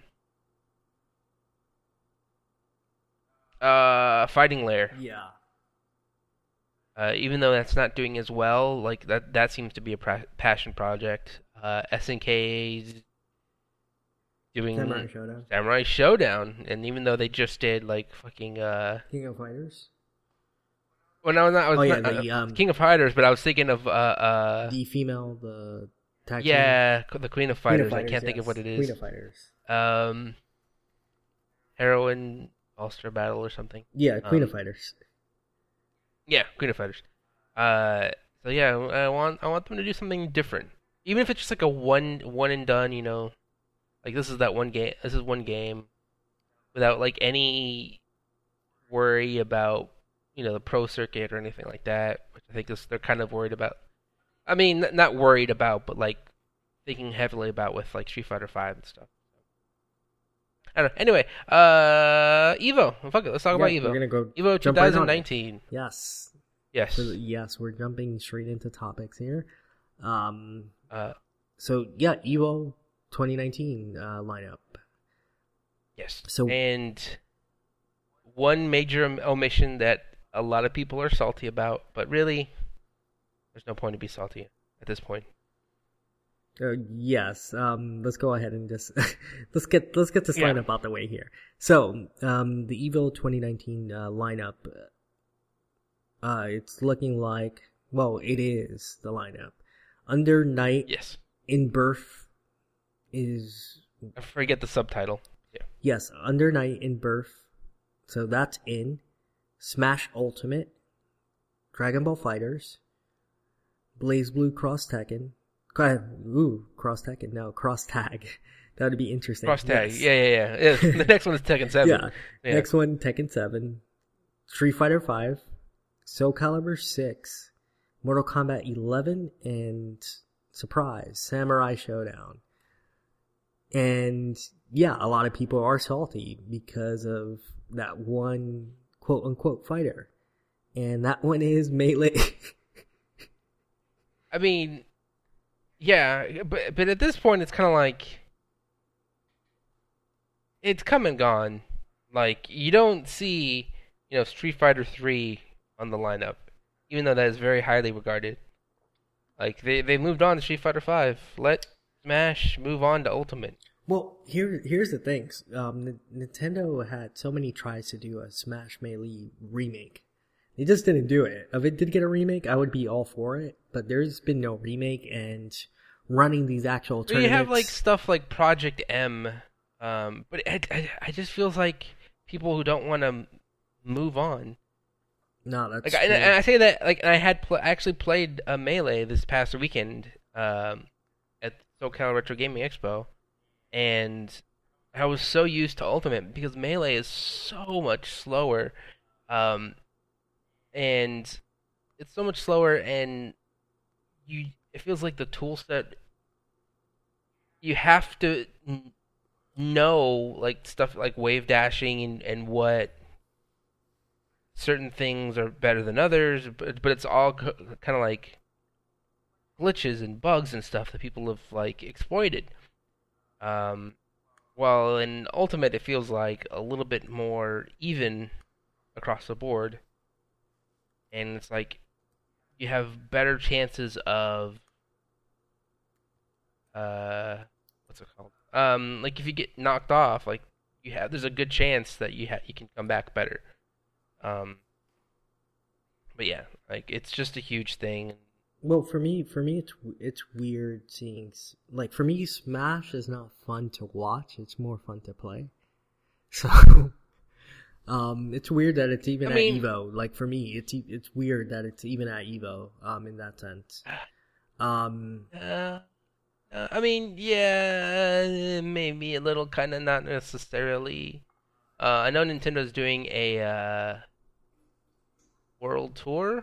Fighting Lair. Yeah. Even though that's not doing as well, like that seems to be a passion project. SNK's doing Samurai Showdown, and even though they just did like fucking King of Fighters. Well, no, I was not King of Fighters, but I was thinking of the female, the tag team. The Queen of Fighters. I can't think of what it is. Queen of Fighters. Heroine All-Star Battle or something. Yeah, Queen of Fighters. Yeah, Queen of Fighters. So yeah, I want them to do something different, even if it's just like a one and done. You know, like this is that one game. This is one game, without like any worry about the pro circuit or anything like that. Which I think they're kind of worried about. I mean, not worried about, but like thinking heavily about with like Street Fighter V and stuff. I don't know. Anyway, Evo. Fuck it. Let's talk about Evo. We're gonna go Evo 2019. Right yes. Yes. So, yes, we're jumping straight into topics here. So yeah, Evo 2019 lineup. Yes. So and one major omission that a lot of people are salty about, but really, there's no point to be salty at this point. Yes. Let's go ahead and just let's get this lineup out the way here. So, the Evo 2019 lineup, it's looking like, well, it is the lineup. Under Night, yes. In Birth is. I forget the subtitle. Yeah. Yes, Under Night in Birth. So that's in. Smash Ultimate, Dragon Ball Fighters, BlazBlue Cross Tekken. Cross Tekken. No, Cross Tag. That would be interesting. Cross Tag. Yes. Yeah. The next one is Tekken 7. Yeah. Next one, Tekken 7. Street Fighter 5. Soul Calibur 6. Mortal Kombat 11. And, surprise, Samurai Showdown. And, yeah, a lot of people are salty because of that one quote-unquote fighter. And that one is Melee. I mean, yeah, but at this point, it's kind of like it's come and gone. Like you don't see, Street Fighter 3 on the lineup, even though that is very highly regarded. Like they moved on to Street Fighter 5. Let Smash move on to Ultimate. Well, here's the thing. Nintendo had so many tries to do a Smash Melee remake. They just didn't do it. If it did get a remake, I would be all for it. But there's been no remake, and running these actual tournaments. You have like stuff like Project M, but I just feels like people who don't want to move on. No, that's like, and I say that like I had actually played Melee this past weekend at SoCal Retro Gaming Expo, and I was so used to Ultimate because Melee is so much slower. And it's so much slower, and it feels like the tool set, you have to know like stuff like wave dashing and what certain things are better than others, but it's all kind of like glitches and bugs and stuff that people have like exploited. While in Ultimate it feels like a little bit more even across the board. And it's like you have better chances of what's it called? Like if you get knocked off, like there's a good chance that you can come back better. But yeah, like it's just a huge thing. Well, for me, it's weird seeing like for me, Smash is not fun to watch. It's more fun to play. So. It's weird that it's even at Evo. Like for me, it's weird that it's even at Evo. In that sense. I mean, yeah, maybe a little, kind of, not necessarily. I know Nintendo's doing a world tour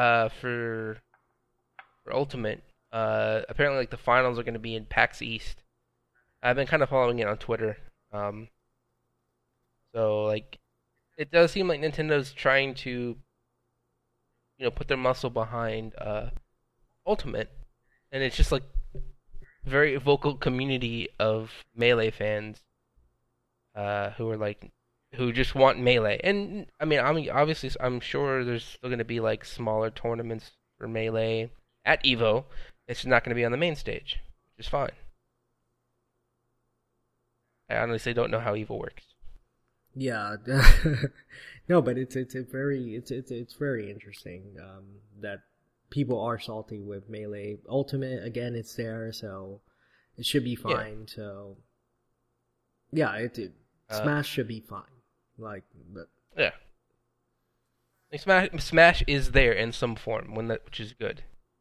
for Ultimate. Apparently, like the finals are going to be in PAX East. I've been kind of following it on Twitter. Um, so like, it does seem like Nintendo's trying to, put their muscle behind Ultimate, and it's just like very vocal community of Melee fans who are like who just want Melee. And I mean, obviously, I'm sure there's still going to be like smaller tournaments for Melee at Evo. It's just not going to be on the main stage, which is fine. I honestly don't know how Evo works. Yeah, no, but it's very interesting that people are salty with Melee Ultimate. Again, it's there, so it should be fine. Yeah. So yeah, Smash should be fine. Like, but yeah, like Smash is there in some form which is good.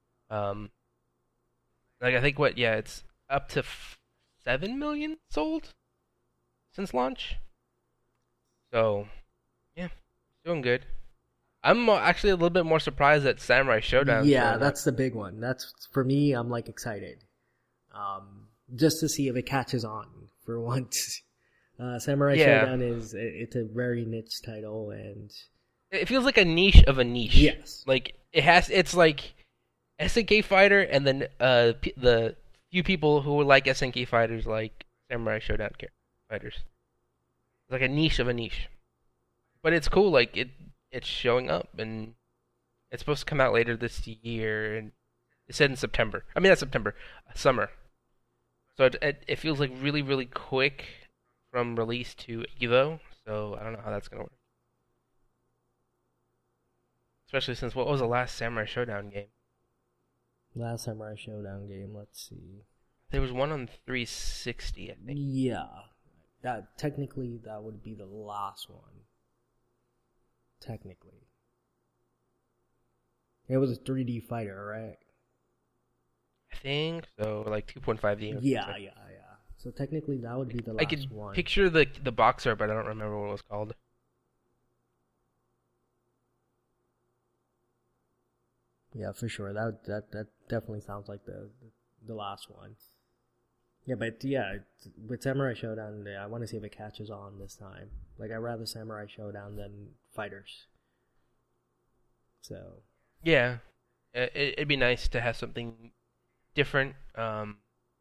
Like I think it's up to 7 million sold since launch. So yeah, doing good. I'm actually a little bit more surprised that Samurai Showdown. Yeah, that's the big one. That's for me. I'm like excited, just to see if it catches on for once. Samurai Showdown it's a very niche title, and it feels like a niche of a niche. Yes, like it's like SNK Fighter, and then the few people who like SNK Fighters like Samurai Showdown fighters. It's like a niche of a niche, but it's cool. Like it's showing up, and it's supposed to come out later this year, and it said in September. I mean, not September, summer. So it feels like really, really quick from release to Evo. So I don't know how that's gonna work. Especially since, what was the last Samurai Showdown game? Last Samurai Showdown game, let's see. There was one on 360, I think. Yeah. Technically, that would be the last one. Technically. It was a 3D fighter, right? I think so, like 2.5D. Yeah. So technically, that would be the last one. I could picture the boxer, but I don't remember what it was called. Yeah, for sure. That definitely sounds like the last one. Yeah, but yeah, with Samurai Showdown, I want to see if it catches on this time. Like, I'd rather Samurai Showdown than Fighters. So. Yeah, it'd be nice to have something different. And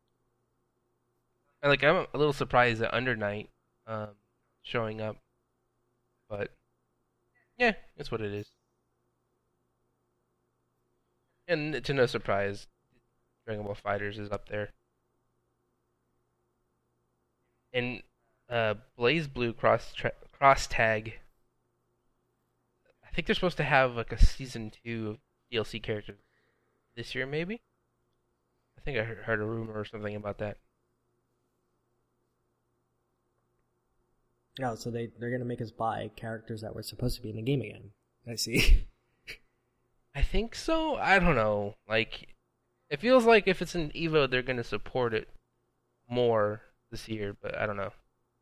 like, I'm a little surprised at Under Night showing up, but yeah, it's what it is. And to no surprise, Dragon Ball Fighters is up there. And BlazBlue cross tag. I think they're supposed to have like a season 2 of DLC characters this year, maybe. I think I heard a rumor or something about that. Oh, so they're gonna make us buy characters that were supposed to be in the game again. I see. I think so. I don't know. Like, it feels like if it's an Evo, they're gonna support it more this year, but I don't know.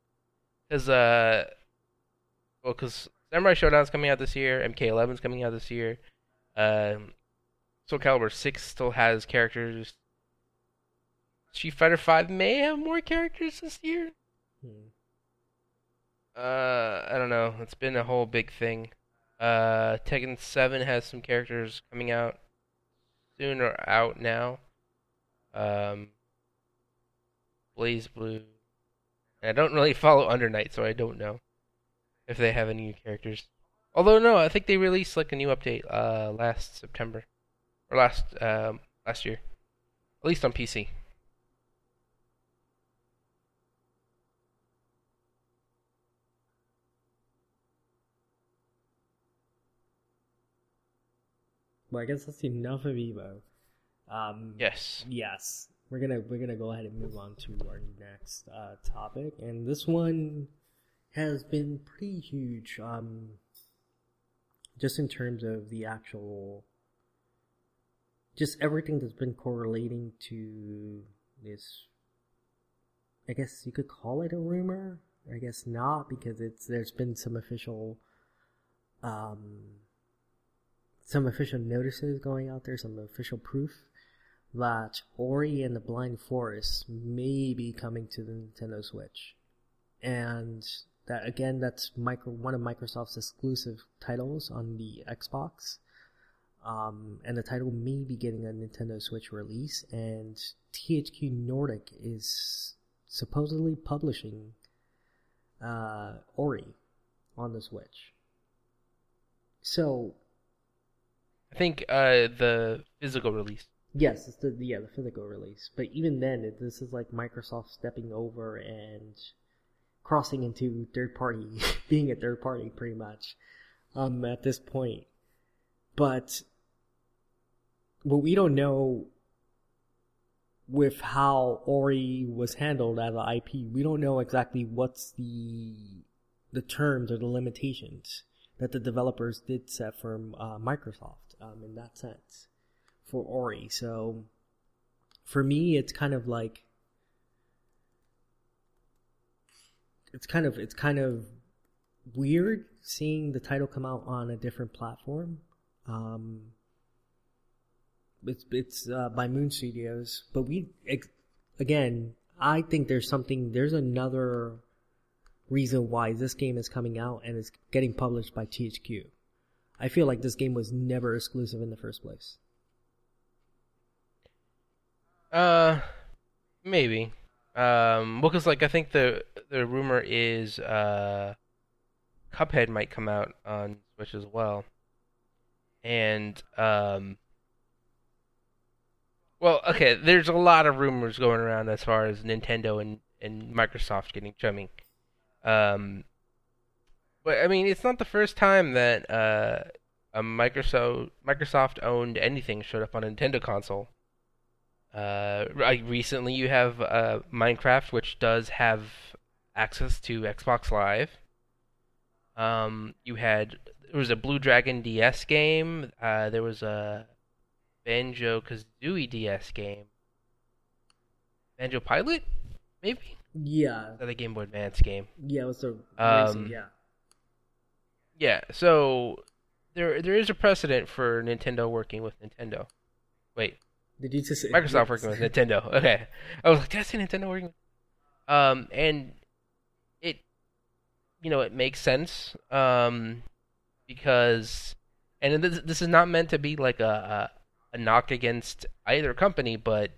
Because Samurai Showdown's coming out this year, MK11's coming out this year. Soul Calibur 6 still has characters. Street Fighter 5 may have more characters this year. I don't know. It's been a whole big thing. Tekken 7 has some characters coming out soon or out now. BlazBlue. And I don't really follow Under Night, so I don't know if they have any new characters. Although no, I think they released like a new update last September or last year, at least on PC. Well, I guess that's enough of Evo. Yes. Yes. We're gonna go ahead and move on to our next topic, and this one has been pretty huge. Just in terms of the actual, just everything that's been correlating to this, I guess you could call it a rumor. I guess not, because there's been some official notices going out there, some official proof that Ori and the Blind Forest may be coming to the Nintendo Switch. And that, again, that's one of Microsoft's exclusive titles on the Xbox. And the title may be getting a Nintendo Switch release, and THQ Nordic is supposedly publishing Ori on the Switch. So, I think the physical release. Yes, it's the physical release. But even then, this is like Microsoft stepping over and crossing into third party, being a third party pretty much at this point. But what we don't know with how Ori was handled as an IP, we don't know exactly what's the terms or the limitations that the developers did set for Microsoft in that sense for Ori. So for me, it's kind of like it's kind of weird seeing the title come out on a different platform. It's by Moon Studios, but I think there's another reason why this game is coming out and is getting published by THQ. I feel like this game was never exclusive in the first place. Maybe. Because I think the rumor is Cuphead might come out on Switch as well. And well, okay, there's a lot of rumors going around as far as Nintendo and Microsoft getting chummy. But I mean, it's not the first time that a Microsoft-owned anything showed up on a Nintendo console. Recently, you have Minecraft, which does have access to Xbox Live. There was a Blue Dragon DS game. There was a Banjo-Kazooie DS game. Banjo Pilot, maybe? Yeah. Is that a Game Boy Advance game? Yeah, it was a racing, yeah. Yeah, so there is a precedent for Nintendo working with Nintendo. Wait. Did you just say Microsoft working with Nintendo? Okay. I was like, did I say Nintendo working? And it makes sense. Because, and this is not meant to be like a knock against either company, but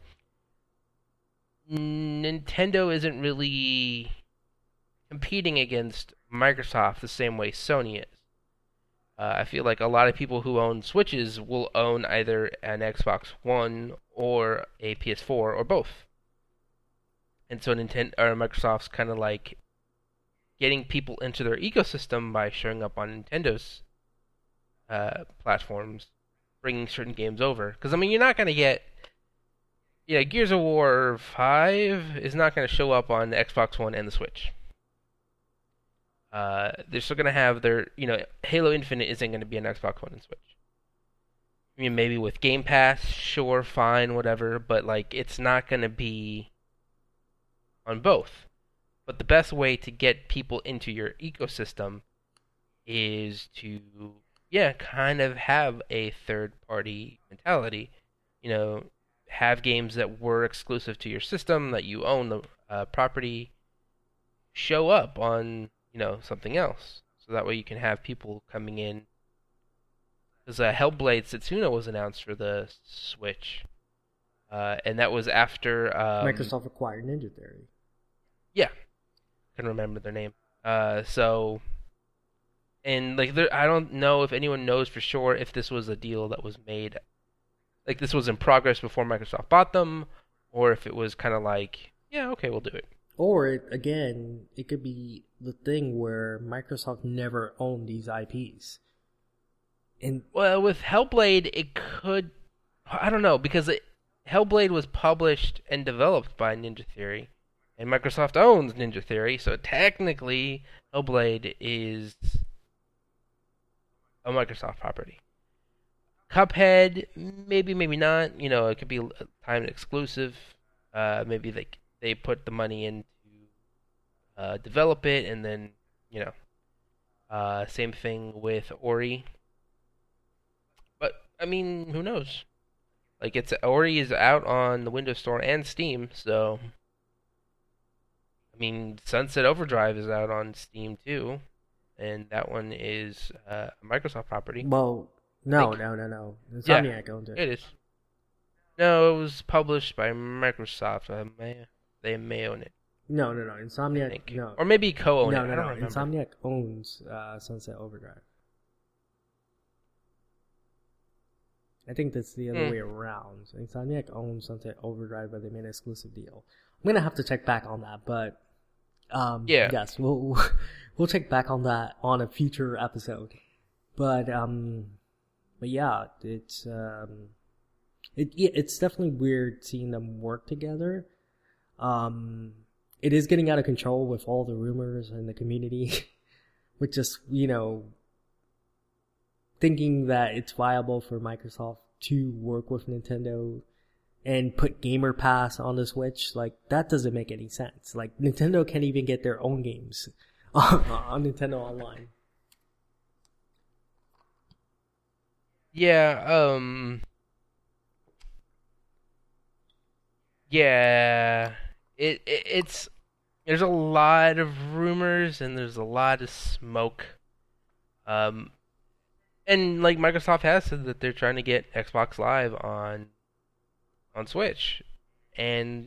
Nintendo isn't really competing against Microsoft the same way Sony is. I feel like a lot of people who own Switches will own either an Xbox One or a PS4 or both. And so Microsoft's kind of like getting people into their ecosystem by showing up on Nintendo's platforms, bringing certain games over. Because, I mean, you're not going to get... Yeah, Gears of War 5 is not going to show up on the Xbox One and the Switch. They're still going to have their... Halo Infinite isn't going to be on Xbox One and Switch. I mean, maybe with Game Pass, sure, fine, whatever, but, it's not going to be on both. But the best way to get people into your ecosystem is to, kind of have a third-party mentality. Have games that were exclusive to your system, that you own the property, show up on, something else. So that way you can have people coming in. Because Hellblade Setsuna was announced for the Switch. And that was after... Microsoft acquired Ninja Theory. Yeah. Couldn't remember their name. And I don't know if anyone knows for sure if this was a deal that was made, this was in progress before Microsoft bought them, or if it was kind of okay, we'll do it. Or it could be the thing where Microsoft never owned these IPs. And well, with Hellblade, it could, I don't know, because Hellblade was published and developed by Ninja Theory. And Microsoft owns Ninja Theory, so technically Hellblade is a Microsoft property. Cuphead, maybe, maybe not. It could be a timed exclusive. maybe they put the money in to develop it, and then same thing with Ori. But I mean, who knows? Like Ori is out on the Windows Store and Steam, so I mean, Sunset Overdrive is out on Steam too, and that one is a Microsoft property. Well, no. Insomniac owns it. It is. No, it was published by Microsoft. They may own it. No. Insomniac, no. Or maybe co-own it. I don't remember. Insomniac owns Sunset Overdrive. I think that's the other way around. Insomniac owns Sunset Overdrive, but they made an exclusive deal. I'm gonna have to check back on that, but yes, we'll check back on that on a future episode. But yeah, it's definitely weird seeing them work together. It is getting out of control with all the rumors in the community, with just thinking that it's viable for Microsoft to work with Nintendo and put Gamer Pass on the Switch. Like, that doesn't make any sense. Like, Nintendo can't even get their own games on Nintendo Online. Yeah, it's there's a lot of rumors and there's a lot of smoke. And like Microsoft has said that they're trying to get Xbox Live on Switch, and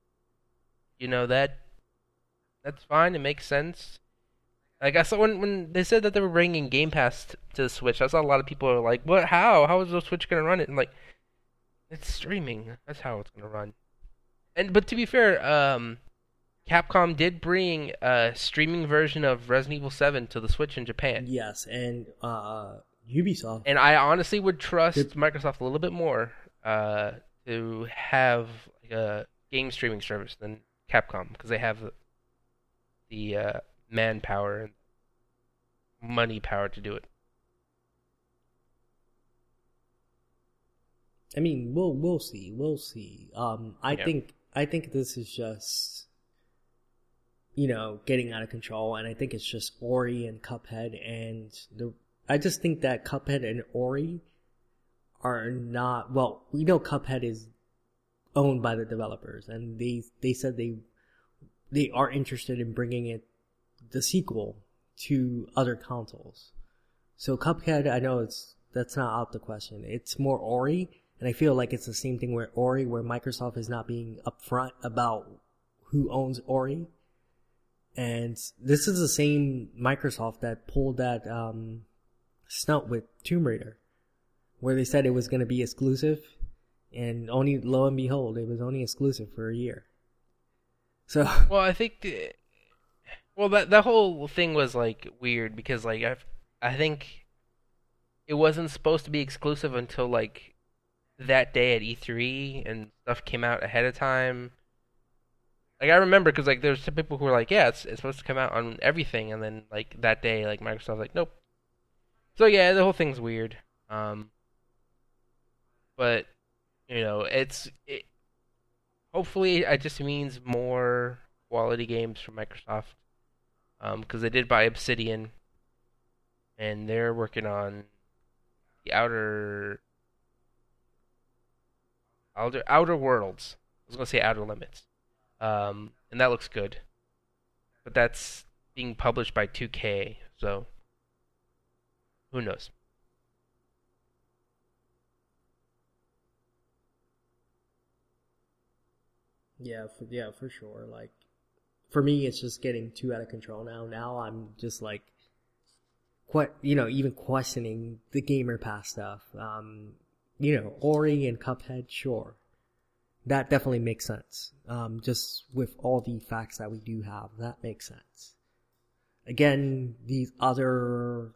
that's fine. It makes sense. Like, I saw when they said that they were bringing Game Pass to the Switch, I saw a lot of people are like, "What? How? How is the Switch gonna run it?" And like, it's streaming. That's how it's gonna run. But to be fair, Capcom did bring a streaming version of Resident Evil 7 to the Switch in Japan. Yes, and Ubisoft. And I honestly would trust Microsoft a little bit more to have a game streaming service than Capcom, because they have the manpower and money power to do it. I mean, we'll see. I think this is just getting out of control, and I think it's just Ori and Cuphead, and I just think that Cuphead and Ori are not, well, we know Cuphead is owned by the developers, and they said they are interested in bringing the sequel to other consoles. So Cuphead, I know that's not out the question. It's more Ori, and I feel like it's the same thing with Ori, where Microsoft is not being upfront about who owns Ori. And this is the same Microsoft that pulled that stunt with Tomb Raider, where they said it was going to be exclusive, and only, lo and behold, it was only exclusive for a year. So, well, I think that whole thing was like weird, because like I think it wasn't supposed to be exclusive until like that day at E3, and stuff came out ahead of time. Like, I remember, because like there's some people who were like, yeah, it's supposed to come out on everything, and then like that day, like Microsoft was like, nope. So yeah, the whole thing's weird. But hopefully it just means more quality games from Microsoft. Because they did buy Obsidian, and they're working on the Outer Worlds. I was gonna say Outer Limits. And that looks good. But that's being published by 2K, so who knows? Yeah, for sure. Like, for me, it's just getting too out of control now. Now I'm just like, even questioning the Gamer Pass stuff. Ori and Cuphead, sure. That definitely makes sense. Just with all the facts that we do have, that makes sense. Again, these other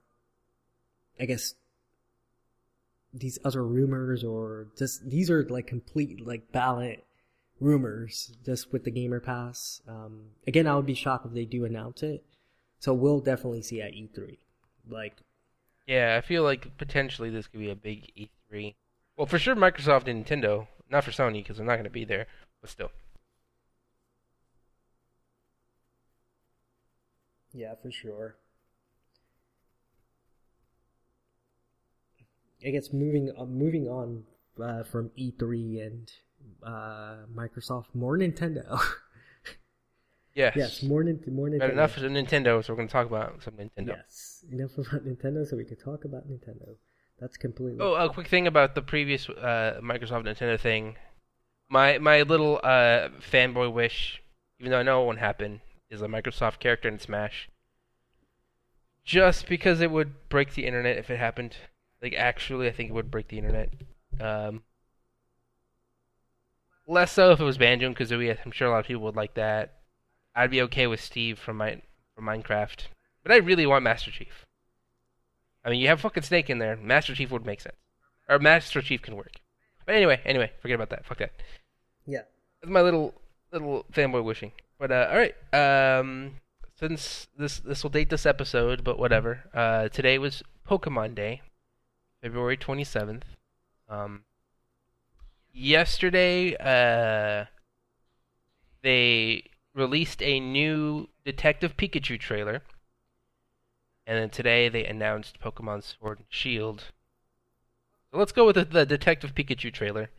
rumors, or just, these are like complete, like, ballot rumors, just with the Gamer Pass. Again, I would be shocked if they do announce it. So we'll definitely see at E3. Like, yeah, I feel like potentially this could be a big E3. Well, for sure Microsoft and Nintendo. Not for Sony, because they're not going to be there, but still. Yeah, for sure. I guess moving on from E3 and Microsoft, more Nintendo. Yes. Yes, more Nintendo. But enough of Nintendo, so we're going to talk about some Nintendo. Yes, enough about Nintendo, so we can talk about Nintendo. That's completely. Oh, a quick thing about the previous Microsoft Nintendo thing. My little fanboy wish, even though I know it won't happen, is a Microsoft character in Smash. Just because it would break the internet if it happened. Like, actually, I think it would break the internet. Less so if it was Banjo and Kazooie. I'm sure a lot of people would like that. I'd be okay with Steve from Minecraft. But I really want Master Chief. I mean, you have fucking Snake in there. Master Chief would make sense. Or Master Chief can work. But anyway, forget about that. Fuck that. Yeah. That's my little fanboy wishing. But alright. Since this will date this episode, but whatever. Today was Pokemon Day. February 27th. Yesterday, they released a new Detective Pikachu trailer. And then today they announced Pokemon Sword and Shield. So let's go with the Detective Pikachu trailer.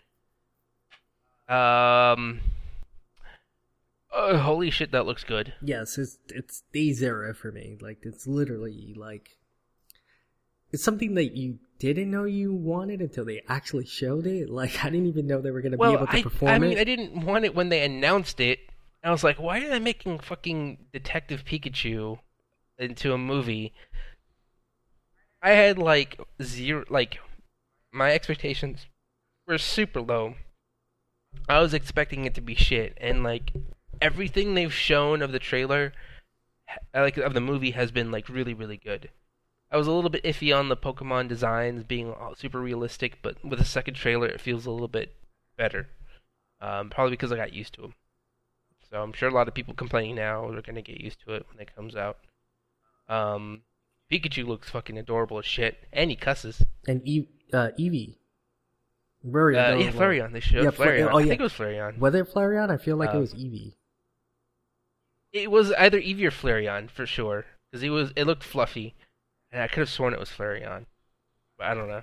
Holy shit, that looks good. Yes, it's day zero for me. Like, it's literally like, it's something that you didn't know you wanted until they actually showed it. Like, I didn't even know they were going to be able to perform it. I mean, I didn't want it when they announced it. I was like, why are they making fucking Detective Pikachu into a movie? I had like zero, like, my expectations were super low. I was expecting it to be shit, and like everything they've shown of the trailer, like of the movie, has been like really, really good. I was a little bit iffy on the Pokemon designs being super realistic, but with the second trailer, it feels a little bit better. Probably because I got used to them. So I'm sure a lot of people complaining now are going to get used to it when it comes out. Pikachu looks fucking adorable as shit, and he cusses. And Eevee. Very adorable. Yeah, Flareon. They showed Flareon. I think it was Flareon. Whether Flareon, I feel like it was Eevee. It was either Eevee or Flareon for sure, because it looked fluffy, and I could have sworn it was Flareon, but I don't know.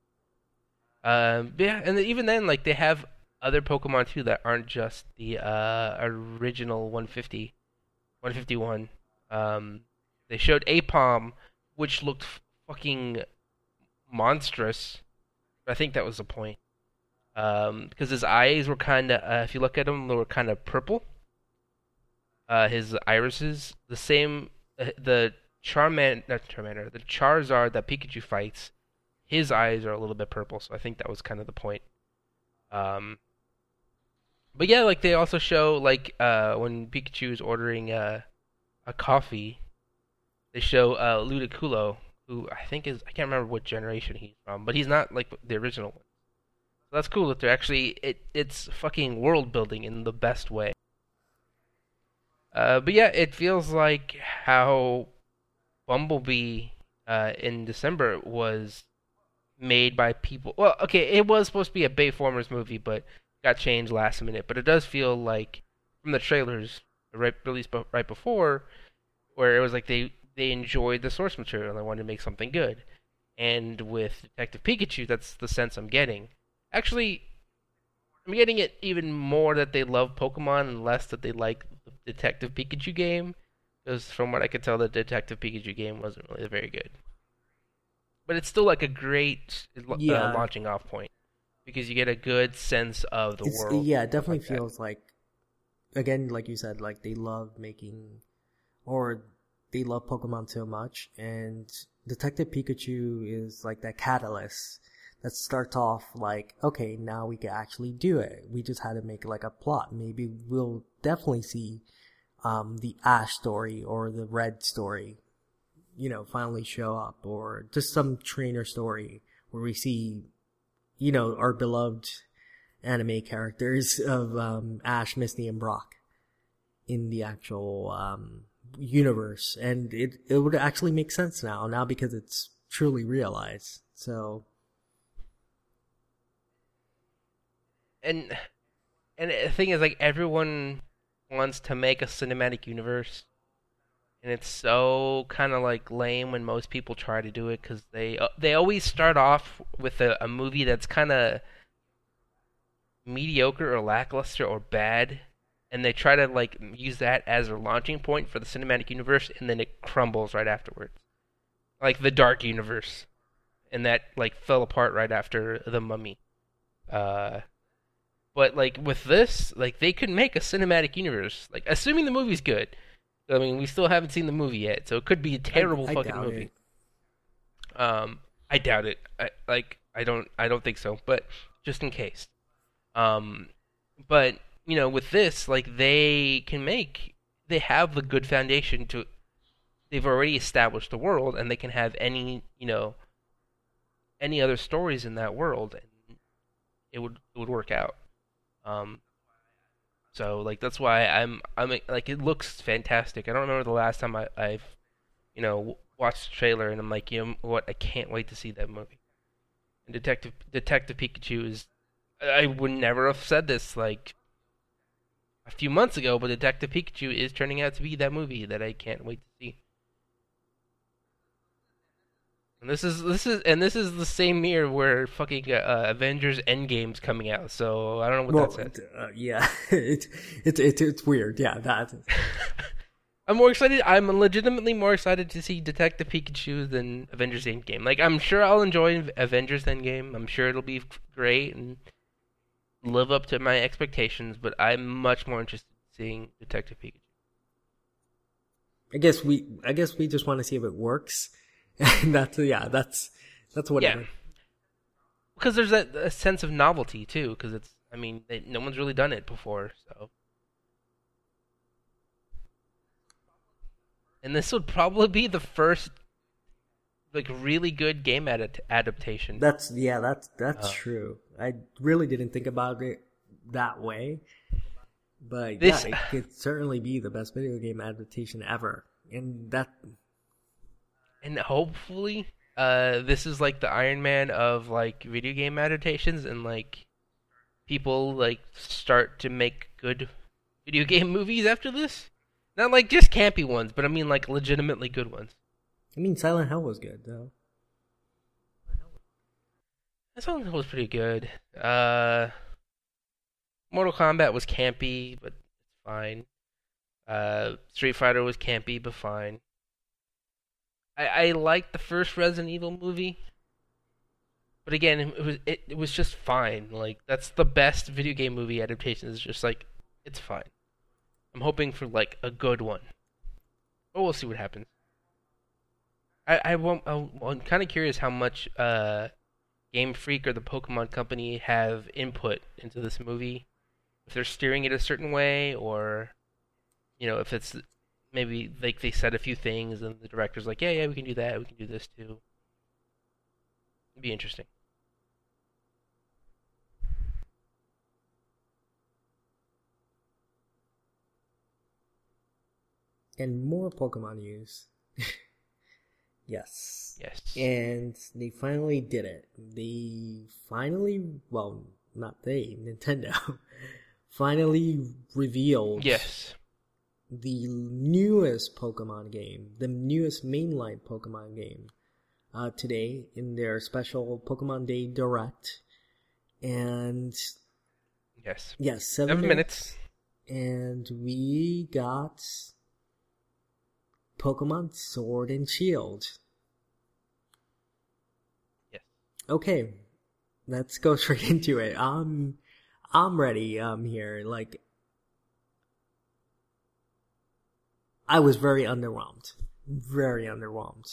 But yeah, and even then, like, they have other Pokemon too that aren't just the original 151. They showed Apom, which looked fucking monstrous. I think that was the point. Because his eyes were kind of, if you look at them, they were kind of purple. His irises, the same, the Charizard that Pikachu fights, his eyes are a little bit purple, so I think that was kind of the point. But yeah, like, they also show, like, when Pikachu is ordering a coffee, they show Ludicolo, who I think is, I can't remember what generation he's from, but he's not like the original one. So that's cool that they're actually, it's fucking world building in the best way. But yeah, it feels like how Bumblebee in December was made by people. Well, okay, it was supposed to be a Bayformers movie, but got changed last minute. But it does feel like, from the trailers released right before, where it was like they enjoyed the source material and they wanted to make something good. And with Detective Pikachu, that's the sense I'm getting. Actually, I'm getting it even more that they love Pokemon and less that they like the Detective Pikachu game. Because from what I could tell, the Detective Pikachu game wasn't really very good. But it's still like a great launching off point. Because you get a good sense of the world. Yeah, it definitely feels like, again, like you said, like they love making, or they love Pokemon so much, and Detective Pikachu is like that catalyst that starts off like, okay, now we can actually do it. We just had to make like a plot. Maybe we'll definitely see the Ash story or the Red story, finally show up, or just some trainer story where we see, our beloved anime characters of Ash, Misty, and Brock in the actual universe, and it would actually make sense now because it's truly realized. So, and the thing is, like, everyone wants to make a cinematic universe, and it's so kind of like lame when most people try to do it because they always start off with a movie that's kind of mediocre or lackluster or bad, and they try to like use that as a launching point for the cinematic universe, and then it crumbles right afterwards, like the Dark Universe, and that like fell apart right after The Mummy. Uh, but like with this, like they could make a cinematic universe, like assuming the movie's good. I mean, we still haven't seen the movie yet, so it could be a terrible fucking movie. I doubt it. I don't think so, but just in case. But you know, with this, like they have the good foundation to. They've already established the world, and they can have any other stories in that world, and it would work out. Um, so like that's why I'm like it looks fantastic. I don't remember the last time I've watched the trailer and I'm like, you know what, I can't wait to see that movie. And Detective Pikachu is, I would never have said this like a few months ago, but Detective Pikachu is turning out to be that movie that I can't wait to see. And this is the same year where fucking Avengers Endgame's coming out. So I don't know what that says. Yeah, it's weird. Yeah, that. I'm more excited. I'm legitimately more excited to see Detective Pikachu than Avengers Endgame. Like I'm sure I'll enjoy Avengers Endgame. I'm sure it'll be great and live up to my expectations. But I'm much more interested in seeing Detective Pikachu. I guess we just want to see if it works. And that's what. Yeah. Because there's a sense of novelty too. Because no one's really done it before, so. And this would probably be the first, like, really good game adaptation. That's true. I really didn't think about it that way, but it could certainly be the best video game adaptation ever, and hopefully, this is like the Iron Man of like video game adaptations, and like people like start to make good video game movies after this. Not like just campy ones, but I mean like legitimately good ones. I mean, Silent Hill was good though. Silent Hill was pretty good. Mortal Kombat was campy, but fine. Street Fighter was campy, but fine. I liked the first Resident Evil movie, but again, it was just fine. Like that's the best video game movie adaptation. Is just like it's fine. I'm hoping for like a good one, but we'll see what happens. I'm kind of curious how much Game Freak or the Pokemon Company have input into this movie. If they're steering it a certain way, or if it's maybe like they said a few things and the director's like, yeah, we can do that, we can do this too. It'd be interesting. And more Pokemon news. Yes. And they finally did it. Nintendo finally revealed the newest Pokemon game, the newest mainline Pokemon game today in their special Pokemon Day Direct. And 7 minutes. And we got Pokemon Sword and Shield. Yes. Okay, let's go straight into it. I'm ready. Here. Like, I was very underwhelmed. Very underwhelmed.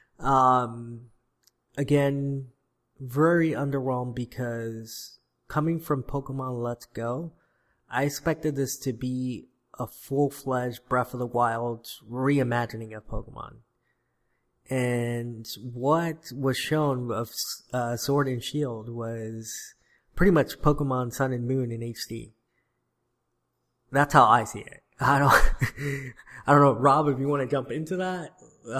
Again, very underwhelmed because coming from Pokemon Let's Go, I expected this to be a full-fledged Breath of the Wild reimagining of Pokemon. And what was shown of Sword and Shield was pretty much Pokemon Sun and Moon in HD. That's how I see it. I don't know, Rob, if you want to jump into that.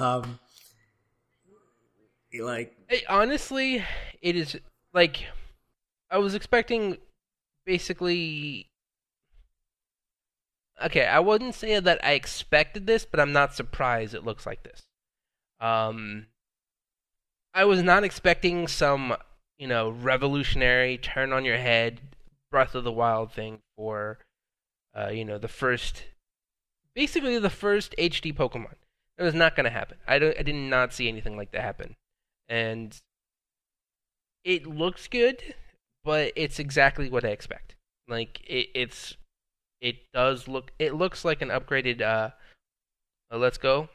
Honestly, it is like I was expecting basically okay, I wouldn't say that I expected this, but I'm not surprised it looks like this. Um, I was not expecting some, revolutionary turn on your head Breath of the Wild thing for, the first, basically the first HD Pokemon. It was not going to happen. I did not see anything like that happen, and it looks good, but it's exactly what I expect. Like it looks like an upgraded Let's Go.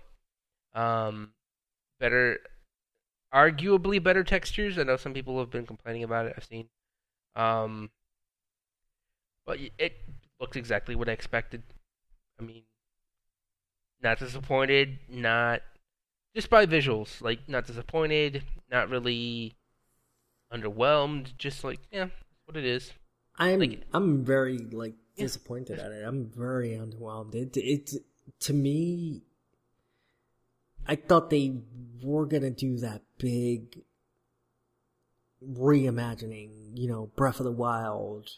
Better, arguably better textures. I know some people have been complaining about it. I've seen. Um, but it looks exactly what I expected. I mean, not disappointed, not just by visuals. Like, not disappointed, not really underwhelmed. Just like, yeah, that's what it is. I'm very disappointed at it. I'm very underwhelmed. It to me, I thought they were gonna do that big reimagining, Breath of the Wild,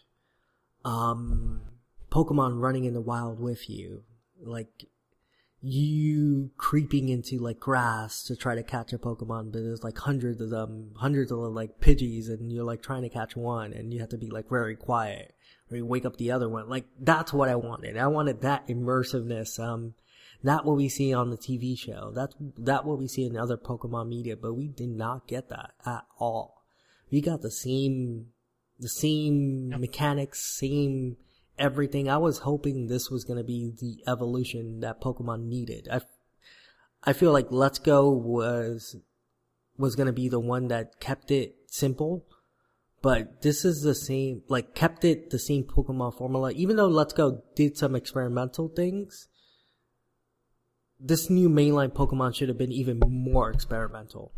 Pokemon running in the wild with you, like you creeping into grass to try to catch a Pokemon, but there's hundreds of them, hundreds of Pidgeys, and you're trying to catch one, and you have to be very quiet, or you wake up the other one. That's what I wanted. I wanted that immersiveness. Not what we see on the TV show. That what we see in other Pokemon media, but we did not get that at all. We got the same mechanics, same everything. I was hoping this was going to be the evolution that Pokemon needed. I feel like Let's Go was going to be the one that kept it simple, but this is the same, kept it the same Pokemon formula. Even though Let's Go did some experimental things, this new mainline Pokemon should have been even more experimental.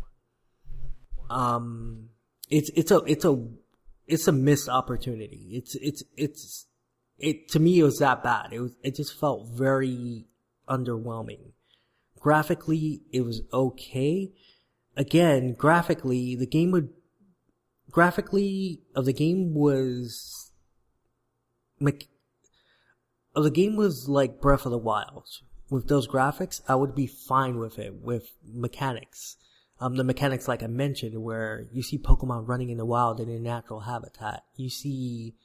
It's a missed opportunity. It to me, it was that bad. It just felt very underwhelming. Graphically, it was okay. Again, graphically of the game was like Breath of the Wild. With those graphics, I would be fine with it, with mechanics. The mechanics like I mentioned, where you see Pokemon running in the wild in a natural habitat. You see,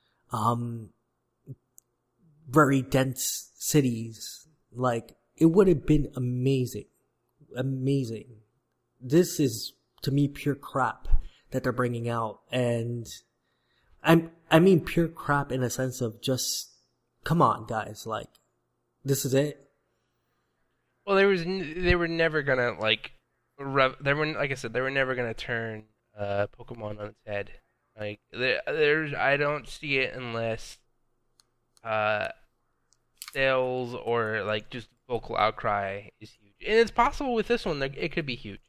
very dense cities. It would have been amazing. Amazing. This is, to me, pure crap that they're bringing out. And I mean pure crap in a sense of just, come on, guys, this is it. Well, they were never gonna they were never gonna turn Pokemon on its head. I don't see it unless sales or just vocal outcry is huge, and it's possible with this one it could be huge.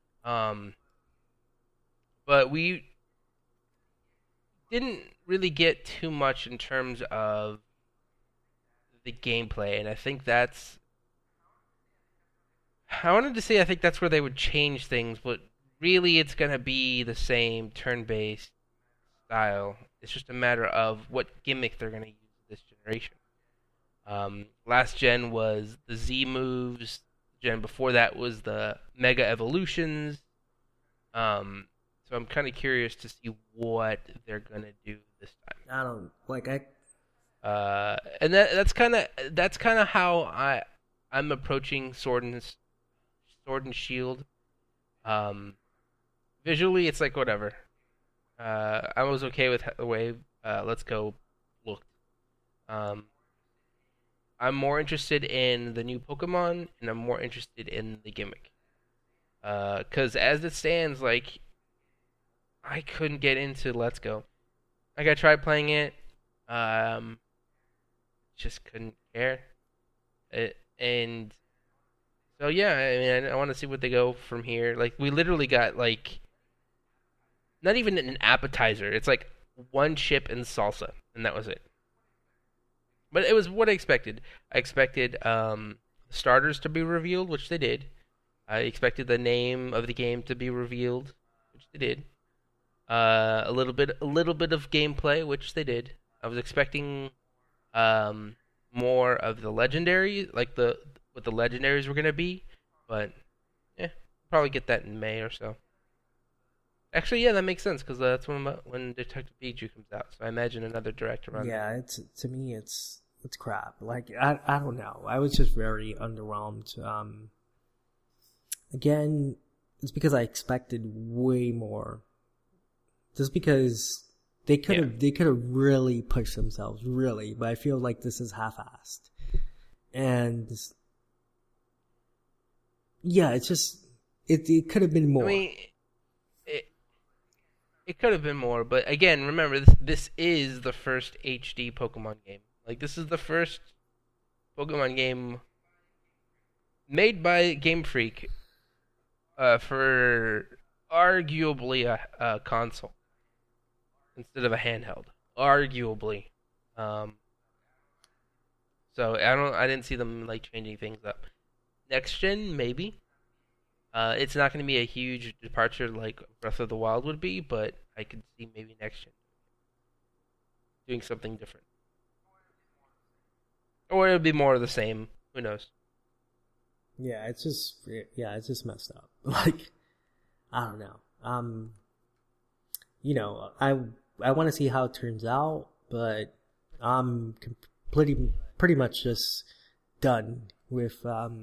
But we didn't really get too much in terms of the gameplay, and I think that's. I wanted to say I think that's where they would change things, but really it's going to be the same turn-based style. It's just a matter of what gimmick they're going to use this generation. Last gen was the Z moves. Gen before that was the Mega Evolutions. So I'm kind of curious to see what they're going to do this time. And that's kind of how I'm approaching Sword and Shield. Visually, it's whatever. I was okay with the way Let's Go looked. I'm more interested in the new Pokemon, and I'm more interested in the gimmick. Because as it stands, I couldn't get into Let's Go. I tried playing it, just couldn't care. And so yeah, I mean, I want to see what they go from here. We literally got not even an appetizer. It's one chip and salsa, and that was it. But it was what I expected. I expected starters to be revealed, which they did. I expected the name of the game to be revealed, which they did. A little bit of gameplay, which they did. I was expecting more of the legendary, like what the legendaries were gonna be, but probably get that in May or so. Actually, yeah, that makes sense because that's when Detective Pikachu comes out. So I imagine another direct around. Yeah, to me, it's crap. Like I don't know. I was just very underwhelmed. Again, it's because I expected way more. Just because they could have really pushed themselves, really. But I feel like this is half-assed, and yeah, it's just it could have been more. I mean, it could have been more, but again, remember this is the first HD Pokemon game. Like this is the first Pokemon game made by Game Freak for arguably a console instead of a handheld. Arguably. So I didn't see them like changing things up. Next gen, maybe. It's not going to be a huge departure like Breath of the Wild would be, but I could see maybe next gen doing something different. Or it'll be more of the same. Who knows? Yeah, it's just messed up. Like, I don't know. I want to see how it turns out, but I'm pretty much just done with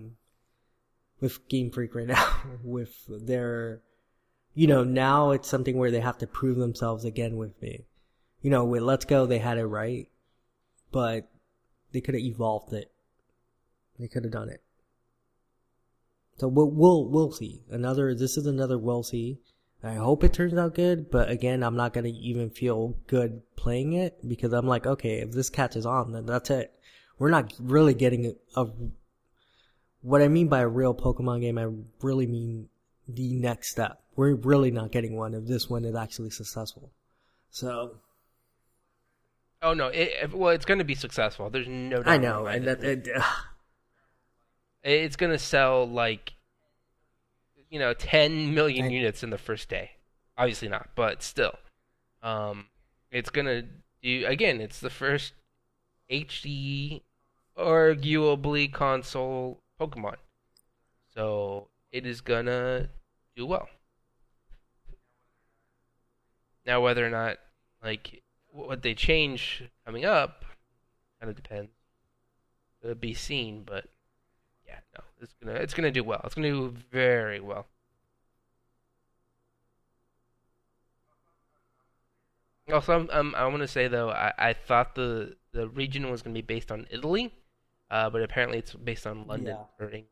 Game Freak right now. With their, now it's something where they have to prove themselves again with me. With Let's Go, they had it right, but they could have evolved it. They could have done it. So we'll see. This is another we'll see. I hope it turns out good, but again, I'm not gonna even feel good playing it because I'm like, okay, if this catches on, then that's it. We're not really getting what I mean by a real Pokemon game. I really mean the next step. We're really not getting one if this one is actually successful. So. Oh no! It's going to be successful. There's no doubt. I know, and it's going to sell like 10 million units in the first day. Obviously not, but still, it's going to do. Again, it's the first HD, arguably console Pokemon, so it is gonna do well. Now, whether or not what they change coming up kind of depends. It'll be seen, but yeah, no, it's gonna do well. It's gonna do very well. Also, I want to say though, I thought the region was gonna be based on Italy, but apparently it's based on London or England.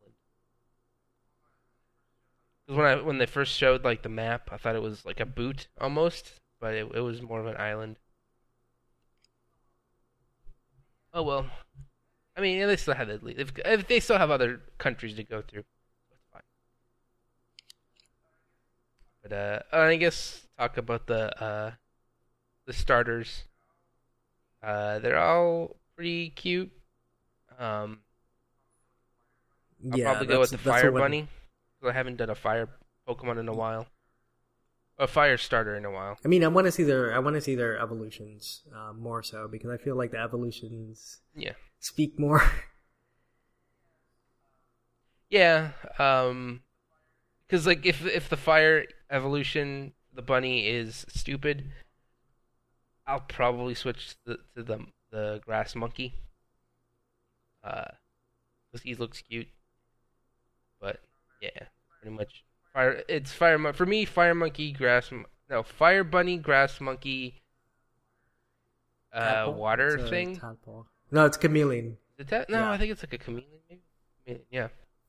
Because when they first showed like the map, I thought it was like a boot almost, but it was more of an island. Oh well, I mean they still have Italy. If they still have other countries to go through, that's fine. But I guess talk about the starters. They're all pretty cute. I'll probably go with the Fire Bunny. I haven't done a fire Pokemon in a while. A fire starter in a while. I mean, I want to see their evolutions more so because I feel like the evolutions speak more. Yeah, because like if the fire evolution, the bunny is stupid, I'll probably switch to the grass monkey. Because he looks cute, but yeah, pretty much. It's fire for me. Fire monkey, fire bunny, grass monkey, water thing. Tadpole. No, it's chameleon. Is it no, I think it's like a chameleon. Maybe. Yeah.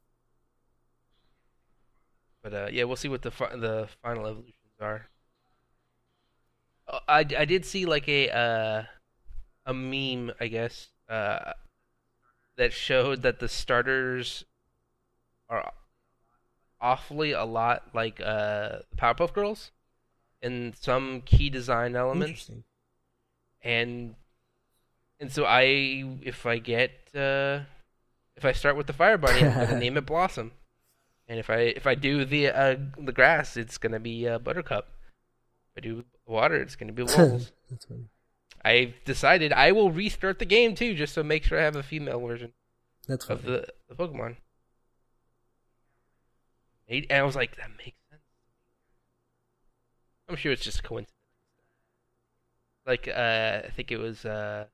But we'll see what the final evolutions are. I did see like a meme, I guess, that showed that the starters are awfully a lot like Powerpuff Girls in some key design elements. And so if I start with the Fire Bunny, I'm gonna name it Blossom. And if I do the grass, it's gonna be Buttercup. If I do water, it's gonna be Lulz. That's funny. I've decided I will restart the game too, just to make sure I have a female version That's of funny. the Pokemon. And I was like, that makes sense. I'm sure it's just a coincidence. Like, I think it was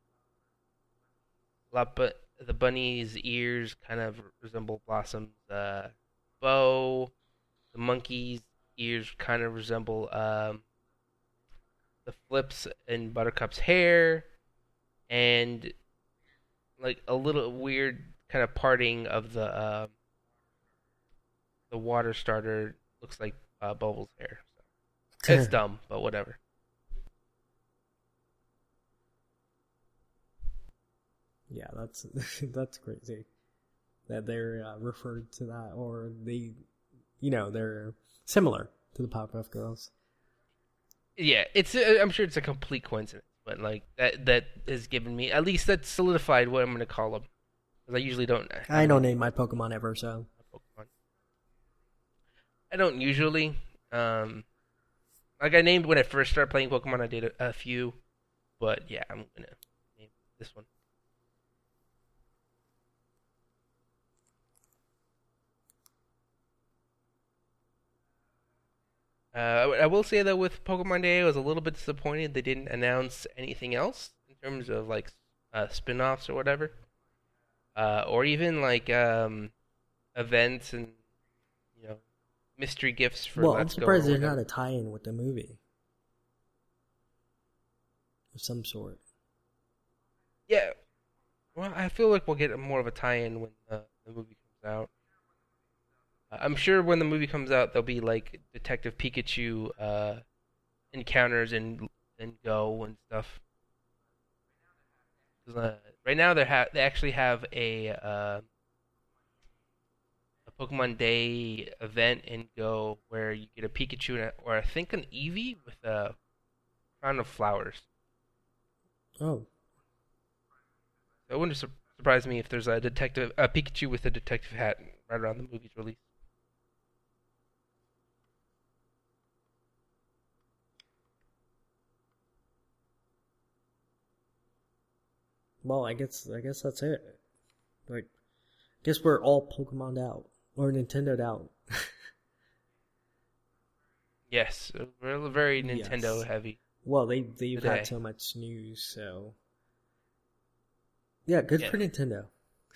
the bunny's ears kind of resemble Blossom's bow. The monkey's ears kind of resemble the flips in Buttercup's hair, and like a little weird kind of parting of the water starter looks like Bubble's hair. So it's dumb, but whatever. Yeah, that's that's crazy that they're referred to that, or they, they're similar to the Powerpuff Girls. Yeah, it's I'm sure it's a complete coincidence, but like that has given me, at least that solidified what I'm going to call them. Because I usually don't. I don't name my Pokemon ever, so. Pokemon. I don't usually. Like I named when I first started playing Pokemon, I did a few, but yeah, I'm gonna name this one. I will say that with Pokemon Day, I was a little bit disappointed they didn't announce anything else in terms of like spin-offs or whatever, or even like events and mystery gifts for Well, I'm Let's Go. surprised there's not a tie-in with the movie of some sort. Yeah, well, I feel like we'll get more of a tie-in when the movie comes out. I'm sure when the movie comes out, there'll be like Detective Pikachu encounters and Go and stuff. 'Cause, right now they actually have a Pokemon Day event in Go where you get a Pikachu or I think an Eevee with a crown of flowers. Oh, So it wouldn't surprise me if there's a Pikachu with a detective hat right around the movie's release. well, I guess that's it. Like, I guess we're all Pokemon out or Nintendo'd out. Yes, we're very Yes. Nintendo heavy. Well, they've Today. had so much news, so yeah, good Yeah. for Nintendo.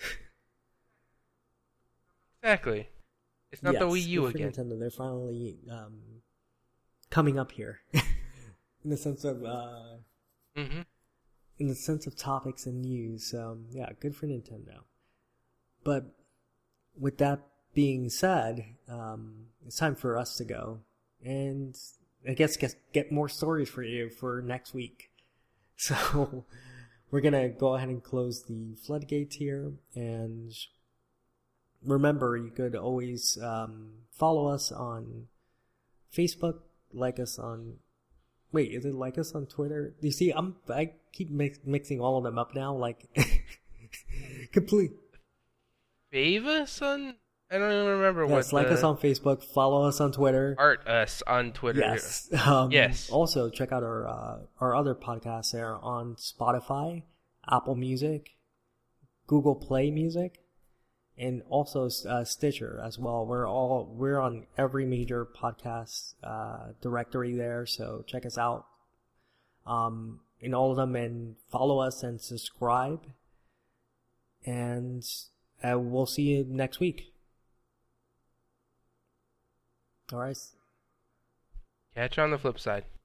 Exactly. It's not the Yes, Wii U good for again. Nintendo, they're finally coming up here in the sense of Mm-hmm. in the sense of topics and news. Yeah, good for Nintendo. But with that being said, it's time for us to go and I guess get more stories for you for next week. So we're gonna go ahead and close the floodgates here, and remember, you could always follow us on Facebook, like us on. Wait, is it like us on Twitter? You see, I keep mixing all of them up now, like complete. Favis on? I don't even remember what. Yes, like us on Facebook, follow us on Twitter. Art us on Twitter. Yes. Yes. Also, check out our other podcasts there on Spotify, Apple Music, Google Play Music, and also Stitcher as well. We're on every major podcast directory there, so check us out in all of them and follow us and subscribe. And we'll see you next week. All right. Catch you on the flip side.